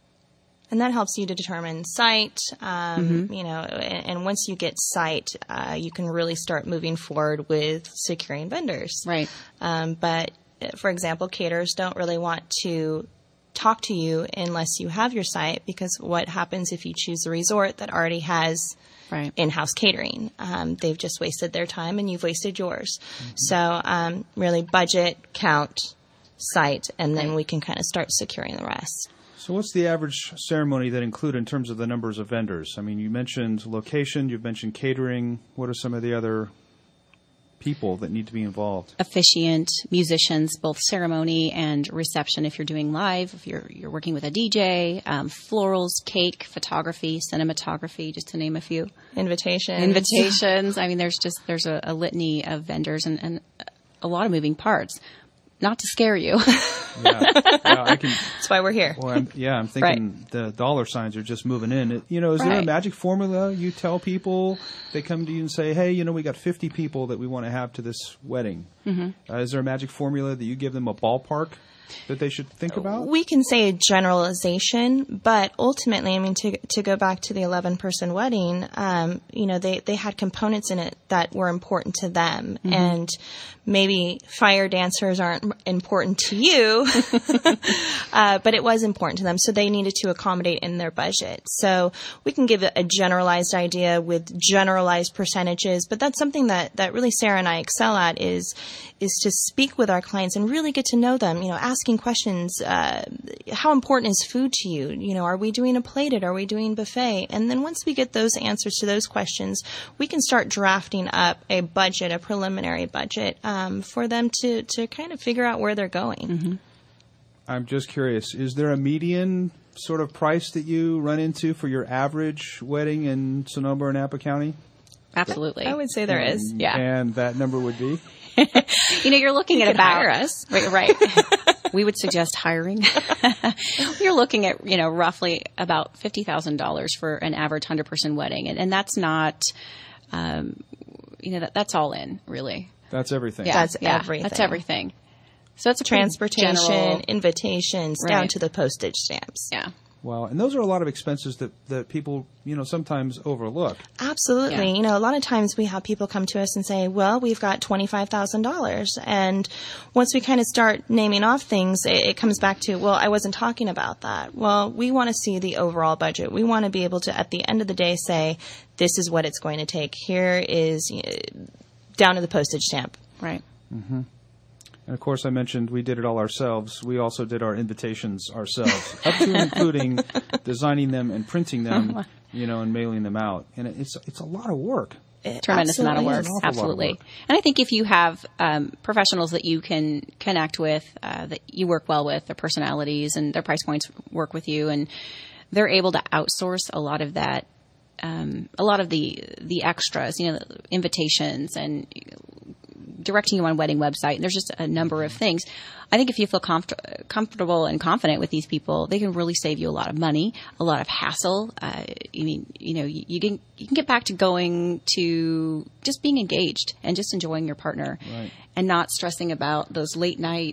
And that helps you to determine site, um, mm-hmm. you know, and, and once you get site, uh, you can really start moving forward with securing vendors. Right. Um, but, for example, caterers don't really want to talk to you unless you have your site, because what happens if you choose a resort that already has right. in-house catering? Um, they've just wasted their time and you've wasted yours. Mm-hmm. So um, really budget, count, site, and then right. we can kind of start securing the rest. So what's the average ceremony that include in terms of the numbers of vendors? I mean, you mentioned location, you've mentioned catering. What are some of the other people that need to be involved? Officiant, musicians, both ceremony and reception if you're doing live, if you're you're working with a D J, um, florals, cake, photography, cinematography, just to name a few. Invitations. Invitations. I mean, there's just there's a, a litany of vendors and, and a lot of moving parts. not to scare you. Yeah, yeah, I can. That's why we're here. Well, I'm, yeah, I'm thinking the dollar signs are just moving in. It, you know, is there a Right. magic formula you tell people? They come to you and say, hey, you know, we got fifty people that we want to have to this wedding. Mm-hmm. Uh, is there a magic formula that you give them a ballpark that they should think about? We can say a generalization, but ultimately, I mean, to to go back to the eleven-person wedding, um, you know, they, they had components in it that were important to them. Mm-hmm. And maybe fire dancers aren't important to you, uh, but it was important to them. So they needed to accommodate in their budget. So we can give a generalized idea with generalized percentages, but that's something that, that really Sarah and I excel at is, is to speak with our clients and really get to know them, you know, asking questions. Uh, how important is food to you? You know, are we doing a plated? Are we doing buffet? And then once we get those answers to those questions, we can start drafting up a budget, a preliminary budget, um, for them to, to kind of figure out where they're going. Mm-hmm. I'm just curious, is there a median sort of price that you run into for your average wedding in Sonoma or Napa County? Absolutely. I would say there and, is. Yeah. And that number would be? You know, you're looking You at could about hire us. Right, right. We would suggest hiring. You're looking at, you know, roughly about fifty thousand dollars for an average hundred-person wedding. And, and that's not, um, you know, that, that's all in, really. That's everything. Yeah, That's yeah, everything. That's everything. So it's a pretty Transportation, general, invitations, down Right. to the postage stamps. yeah. Wow. And those are a lot of expenses that, that people, you know, sometimes overlook. Absolutely. Yeah. You know, a lot of times we have people come to us and say, well, we've got twenty-five thousand dollars. And once we kind of start naming off things, it, it comes back to, well, I wasn't talking about that. Well, we want to see the overall budget. We want to be able to, at the end of the day, say, this is what it's going to take. Here is you know, down to the postage stamp. Right. And of course, I mentioned we did it all ourselves. We also did our invitations ourselves, up to and including designing them and printing them, you know, and mailing them out. And it's it's a lot of work. Tremendous amount of Absolutely work. is. An awful lot of Absolutely. work. And I think if you have um, professionals that you can connect with, uh, that you work well with, their personalities and their price points work with you, and they're able to outsource a lot of that, um, a lot of the the extras, you know, the invitations and directing you on a wedding website. There's just a number of things. I think if you feel comfort- comfortable and confident with these people, they can really save you a lot of money, a lot of hassle. Uh, I mean, you know, you, you can you can get back to going to just being engaged and just enjoying your partner, Right. and not stressing about those late night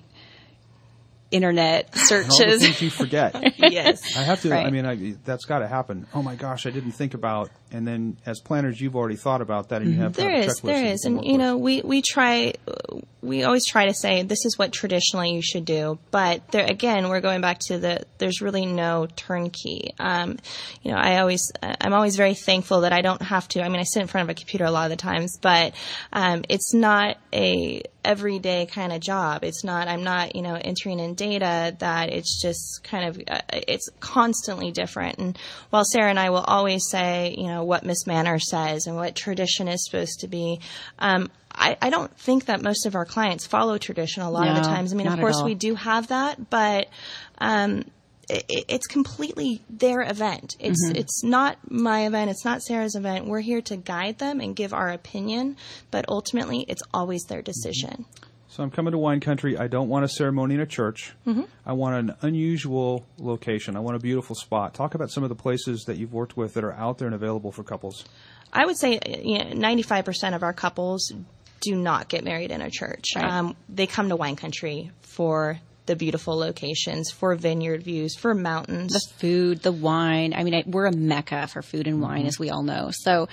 internet And all the searches. things you forget. Yes. I have to, Right. I mean, I, that's got to happen. Oh my gosh, I didn't think about, and then as planners, you've already thought about that and you have There kind of a is, checklist there that is. can And, work you with. know, we, we try, we always try to say this is what traditionally you should do. But there, again, we're going back to the, there's really no turnkey. Um, you know, I always, I'm always very thankful that I don't have to, I mean, I sit in front of a computer a lot of the times, but, um, it's not a everyday kind of job. It's not, I'm not, you know, entering in data that it's just kind of, uh, it's constantly different. And while Sarah and I will always say, you know, what Miss Manor says and what tradition is supposed to be, um, I, I don't think that most of our clients follow tradition a lot of the No, times. I mean, not of at course all. we do have that, but, um, it, it's completely their event. It's Mm-hmm. it's not my event. It's not Sarah's event. We're here to guide them and give our opinion, but ultimately, it's always their decision. So I'm coming to wine country. I don't want a ceremony in a church. Mm-hmm. I want an unusual location. I want a beautiful spot. Talk about some of the places that you've worked with that are out there and available for couples. I would say you know, ninety-five percent of our couples do not get married in a church. Right. Um, they come to wine country for the beautiful locations, for vineyard views, for mountains. The food, the wine. I mean, I, we're a mecca for food and wine, as we all know. So,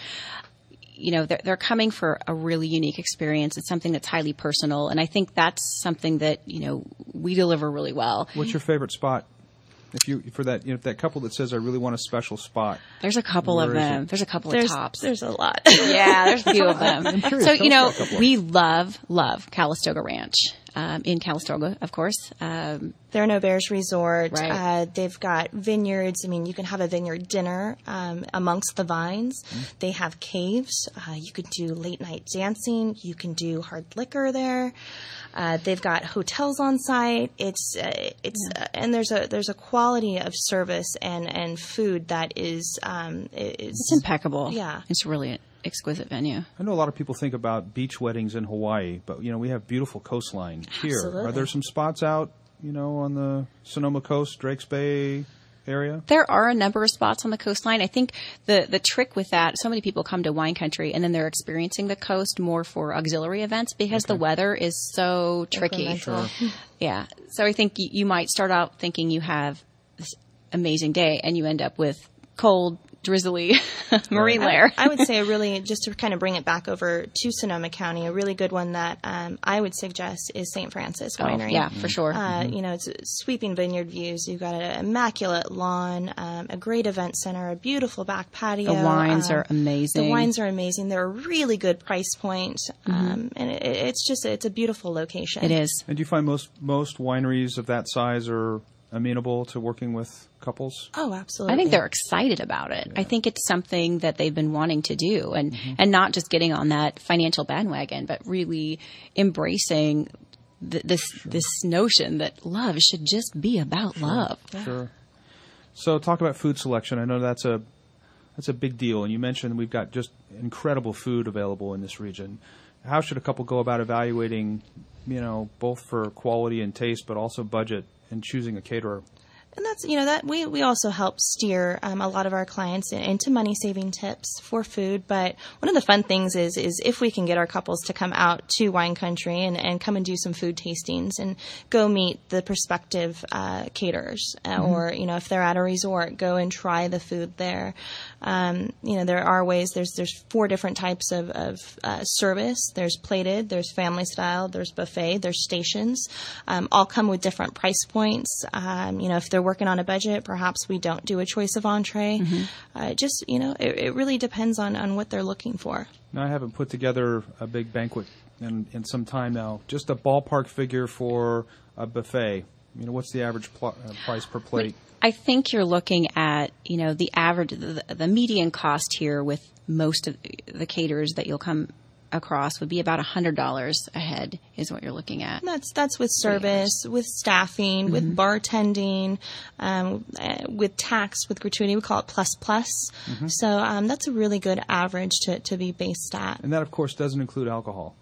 you know, they're, they're coming for a really unique experience. It's something that's highly personal. And I think that's something that, you know, we deliver really well. What's your favorite spot? If you for that, you know, that couple that says I really want a special spot. There's a couple of Where is them. it? There's a couple there's of tops. there's a lot. Yeah, there's a few of them. curious. So, Tell you us know, about a couple. we love, love Calistoga Ranch um, in Calistoga, of course. Um, They're an Auberge resort. Right. Uh, they've got vineyards. I mean, you can have a vineyard dinner um, amongst the vines. Mm. They have caves. Uh, you could do late night dancing. You can do hard liquor there. Uh, they've got hotels on site. It's uh, it's uh, and there's a there's a quality of service and, and food that is um, is it's impeccable. Yeah. It's really exquisite venue. I know a lot of people think about beach weddings in Hawaii, but, you know, we have beautiful coastline here. Absolutely. Are there some spots out, you know, on the Sonoma coast, Drakes Bay area? There are a number of spots on the coastline. I think the, the trick with that, so many people come to wine country and then they're experiencing the coast more for auxiliary events because Okay. the weather is so tricky. Incremental. Sure. Yeah. So I think you, you might start out thinking you have this amazing day and you end up with cold, drizzly marine layer. I, I would say a really, just to kind of bring it back over to Sonoma County, a really good one that um, I would suggest is Saint Francis Oh, Winery. yeah, for sure. Uh, You know, it's sweeping vineyard views. You've got an immaculate lawn, um, a great event center, a beautiful back patio. The wines um, are amazing. The wines are amazing. They're a really good price point, um, and it, it's just it's a beautiful location. It is. And do you find most most wineries of that size are amenable to working with couples? Oh, absolutely. I think they're excited about it. I think it's something that they've been wanting to do and, and not just getting on that financial bandwagon, but really embracing th- this, this notion that love should just be about love. Sure. So talk about food selection. I know that's a that's a big deal, and you mentioned we've got just incredible food available in this region. How should a couple go about evaluating, you know, both for quality and taste, but also budget and choosing a caterer? And that's, you know, that we, we also help steer um, a lot of our clients in, into money saving tips for food. But one of the fun things is, is if we can get our couples to come out to wine country and, and come and do some food tastings and go meet the prospective uh, caterers, uh, mm-hmm. or, you know, if they're at a resort, go and try the food there. Um, you know, there are ways, there's, there's four different types of, of uh, service. There's plated, there's family style, there's buffet, there's stations, um, all come with different price points. Um, you know, if they're working on a budget, perhaps we don't do a choice of entree. Mm-hmm. Uh, just, you know, it, it really depends on, on what they're looking for. Now, I haven't put together a big banquet in, in some time now. Just a ballpark figure for a buffet. You know, what's the average pl- uh, price per plate? I think you're looking at, you know, the average, the, the median cost here with most of the caterers that you'll come across would be about one hundred dollars a head is what you're looking at. And that's that's with service, with staffing, mm-hmm. with bartending, um, uh, with tax, with gratuity. We call it plus plus. Mm-hmm. So um, that's a really good average to, to be based at. And that, of course, doesn't include alcohol.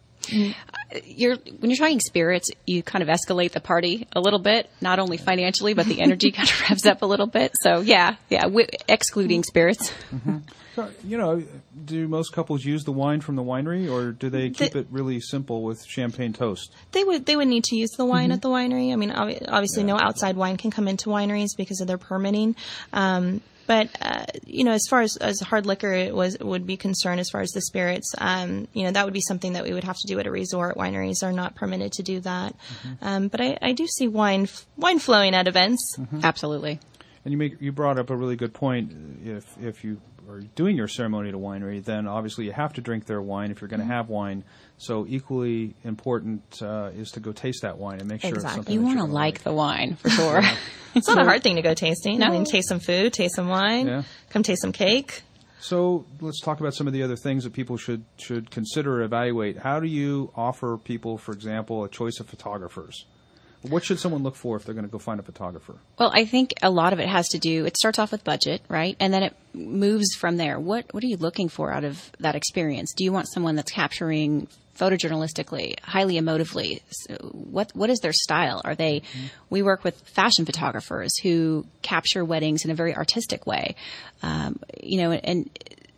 You're when you're trying spirits, you kind of escalate the party a little bit, not only financially, but the energy kind of revs up a little bit. So yeah, yeah, w- excluding spirits. Mm-hmm. So, you know, do most couples use the wine from the winery, or do they keep the, it really simple with champagne toast? They would they would need to use the wine mm-hmm. at the winery. I mean, ob- obviously, yeah. no outside wine can come into wineries because of their permitting. Um, But, uh, you know, as far as, as hard liquor it was would be concerned, as far as the spirits, um, you know, that would be something that we would have to do at a resort. Wineries are not permitted to do that. Mm-hmm. Um, but I, I do see wine wine flowing at events. Mm-hmm. Absolutely. And you make you brought up a really good point. If if you are doing your ceremony at a winery, then obviously you have to drink their wine if you're going to mm-hmm. have wine. So equally important uh, is to go taste that wine and make sure exactly. it's something you want to like, like the wine for sure. Yeah. It's not a hard thing to go tasting. No. I mean, taste some food, taste some wine, yeah. come taste some cake. So let's talk about some of the other things that people should should consider or evaluate. How do you offer people, for example, a choice of photographers? What should someone look for if they're going to go find a photographer? Well, I think a lot of it has to do, it starts off with budget, right? And then it moves from there. What what are you looking for out of that experience? Do you want someone that's capturing photojournalistically, highly emotively? So what what is their style? Are they, mm-hmm. we work with fashion photographers who capture weddings in a very artistic way. Um, you know, and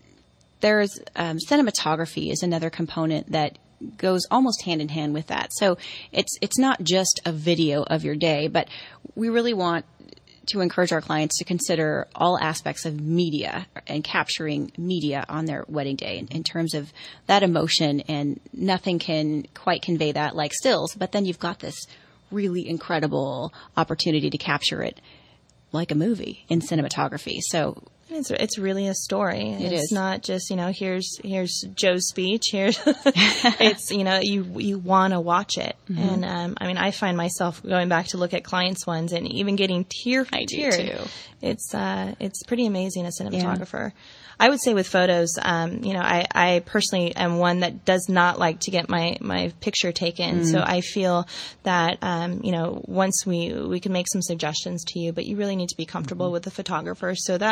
there's um, cinematography is another component that goes almost hand in hand with that. So it's it's not just a video of your day, but we really want to encourage our clients to consider all aspects of media and capturing media on their wedding day in, in terms of that emotion, and nothing can quite convey that like stills, but then you've got this really incredible opportunity to capture it like a movie in cinematography. So It's it's really a story. It it's is. not just, you know, here's here's Joe's speech. Here's it's, you know, you you want to watch it. Mm-hmm. And um, I mean, I find myself going back to look at clients' ones and even getting tear I do teared. too. It's uh it's pretty amazing as a cinematographer. Yeah. I would say with photos, um, you know, I, I personally am one that does not like to get my, my picture taken. Mm. So I feel that, um, you know, once we, we can make some suggestions to you, but you really need to be comfortable mm-hmm. with the photographer. So that way you're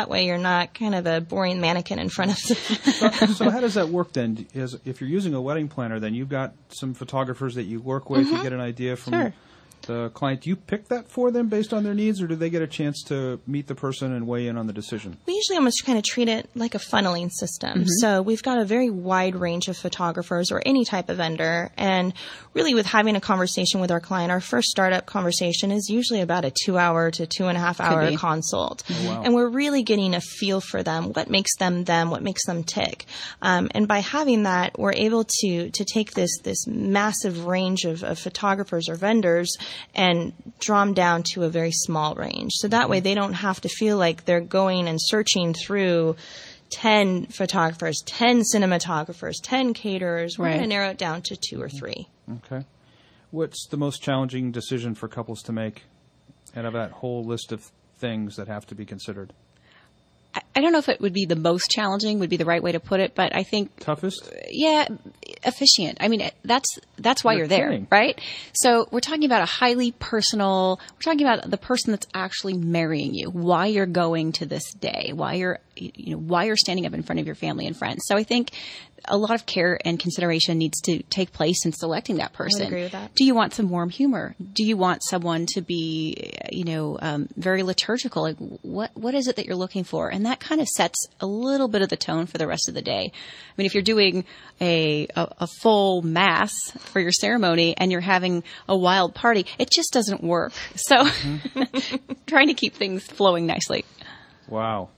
not kind of a boring mannequin in front of them. so, so how does that work then? Is, if you're using a wedding planner, then you've got some photographers that you work with, mm-hmm. you get an idea from sure. the client. Do you pick that for them based on their needs, or do they get a chance to meet the person and weigh in on the decision? We usually almost kind of treat it like a funneling system. Mm-hmm. So we've got a very wide range of photographers or any type of vendor. And really with having a conversation with our client, our first startup conversation is usually about a two hour to two and a half hour consult. Oh, wow. And we're really getting a feel for them, what makes them them, what makes them tick. Um, and by having that, we're able to, to take this, this massive range of, of photographers or vendors and draw them down to a very small range. So that way they don't have to feel like they're going and searching through ten photographers, ten cinematographers, ten caterers. We're Right. going to narrow it down to two or three. Okay. What's the most challenging decision for couples to make out of that whole list of things that have to be considered? I, I don't know if it would be the most challenging, would be the right way to put it, but I think Toughest? yeah, efficient. I mean, that's that's why You're you're there, kidding. right? So we're talking about a highly personal. We're talking about the person that's actually marrying you. Why you're going to this day? Why you're you know why you're standing up in front of your family and friends. So I think a lot of care and consideration needs to take place in selecting that person. agree with that. Do you want some warm humor? Do you want someone to be, you know, um, very liturgical? Like, what what is it that you're looking for? And that kind of sets a little bit of the tone for the rest of the day. I mean, if you're doing a a, a full mass for your ceremony and you're having a wild party, it just doesn't work. So, mm-hmm. trying to keep things flowing nicely. Wow.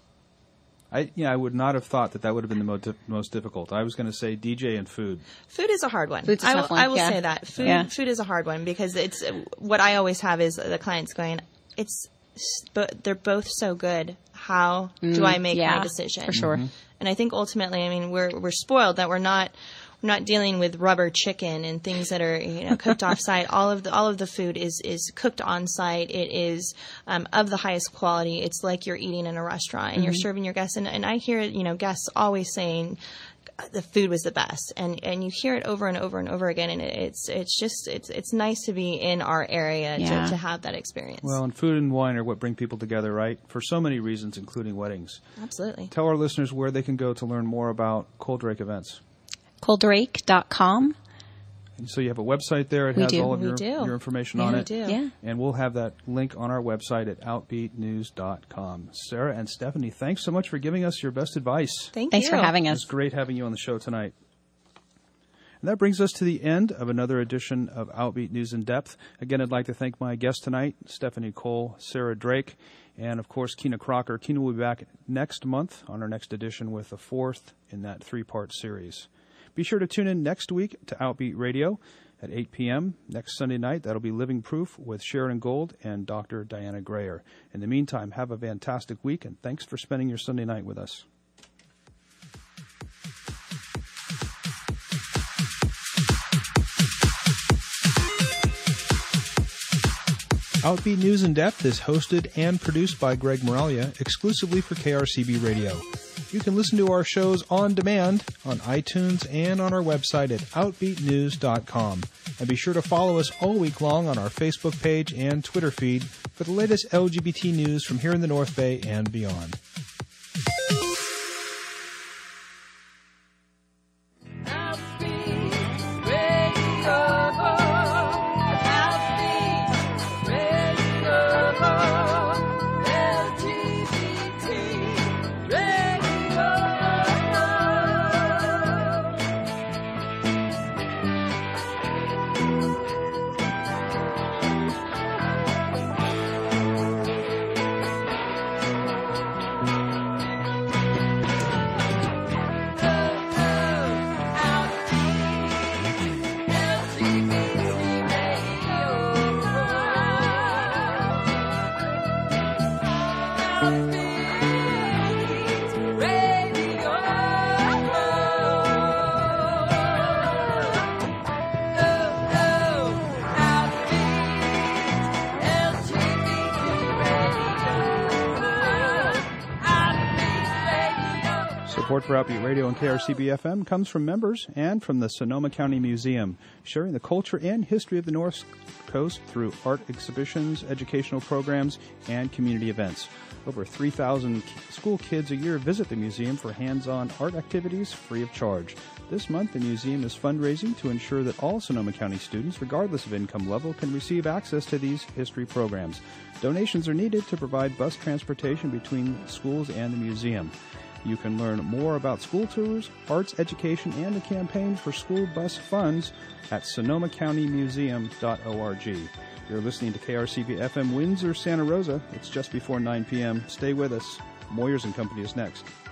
I yeah, I would not have thought that that would have been the mo- di- most difficult. I was going to say D J and food. Food is a hard one. Food's a I tough will, one, I will yeah. say that. Food, Yeah. food is a hard one because it's what I always have is the clients going, it's, but they're both so good. How do I make yeah, my decision? for sure. Mm-hmm. And I think ultimately, I mean, we're we're spoiled that we're not we're not dealing with rubber chicken and things that are you know cooked off site. All of the all of the food is is cooked on site. It is um, of the highest quality. It's like you're eating in a restaurant and Mm-hmm. you're serving your guests. And, and I hear you know guests always saying the food was the best, and and you hear it over and over and over again. And it, it's it's just it's it's nice to be in our area Yeah. to, to have that experience. Well, and food and wine are what bring people together, right? For so many reasons, including weddings. Absolutely. Tell our listeners where they can go to learn more about Coldrake events. Coldrake dot com. And so you have a website there. It We has do. all of We your, do. your information Yeah, on we it. do. Yeah. And we'll have that link on our website at outbeat news dot com. Sarah and Stephanie, thanks so much for giving us your best advice. Thank Thanks you. for having It us. was great having you on the show tonight. And that brings us to the end of another edition of Outbeat News in Depth. Again, I'd like to thank my guests tonight, Stephanie Cole, Sarah Drake, and, of course, Kina Crocker. Kina will be back next month on our next edition with the fourth in that three-part series. Be sure to tune in next week to Outbeat Radio at eight p.m. Next Sunday night, that'll be Living Proof with Sharon Gold and Doctor Diana Grayer. In the meantime, have a fantastic week, and thanks for spending your Sunday night with us. Outbeat News in Depth is hosted and produced by Greg Moralia exclusively for K R C B Radio. You can listen to our shows on demand on iTunes and on our website at outbeat news dot com. And be sure to follow us all week long on our Facebook page and Twitter feed for the latest L G B T news from here in the North Bay and beyond. Support for Outbeat Radio and K R C B F M comes from members and from the Sonoma County Museum, sharing the culture and history of the North Coast through art exhibitions, educational programs, and community events. Over three thousand school kids a year visit the museum for hands-on art activities free of charge. This month, the museum is fundraising to ensure that all Sonoma County students, regardless of income level, can receive access to these history programs. Donations are needed to provide bus transportation between schools and the museum. You can learn more about school tours, arts education, and the campaign for school bus funds at sonoma county museum dot org. You're listening to K R C B F M Windsor, Santa Rosa. It's just before nine p.m. Stay with us. Moyers and Company is next.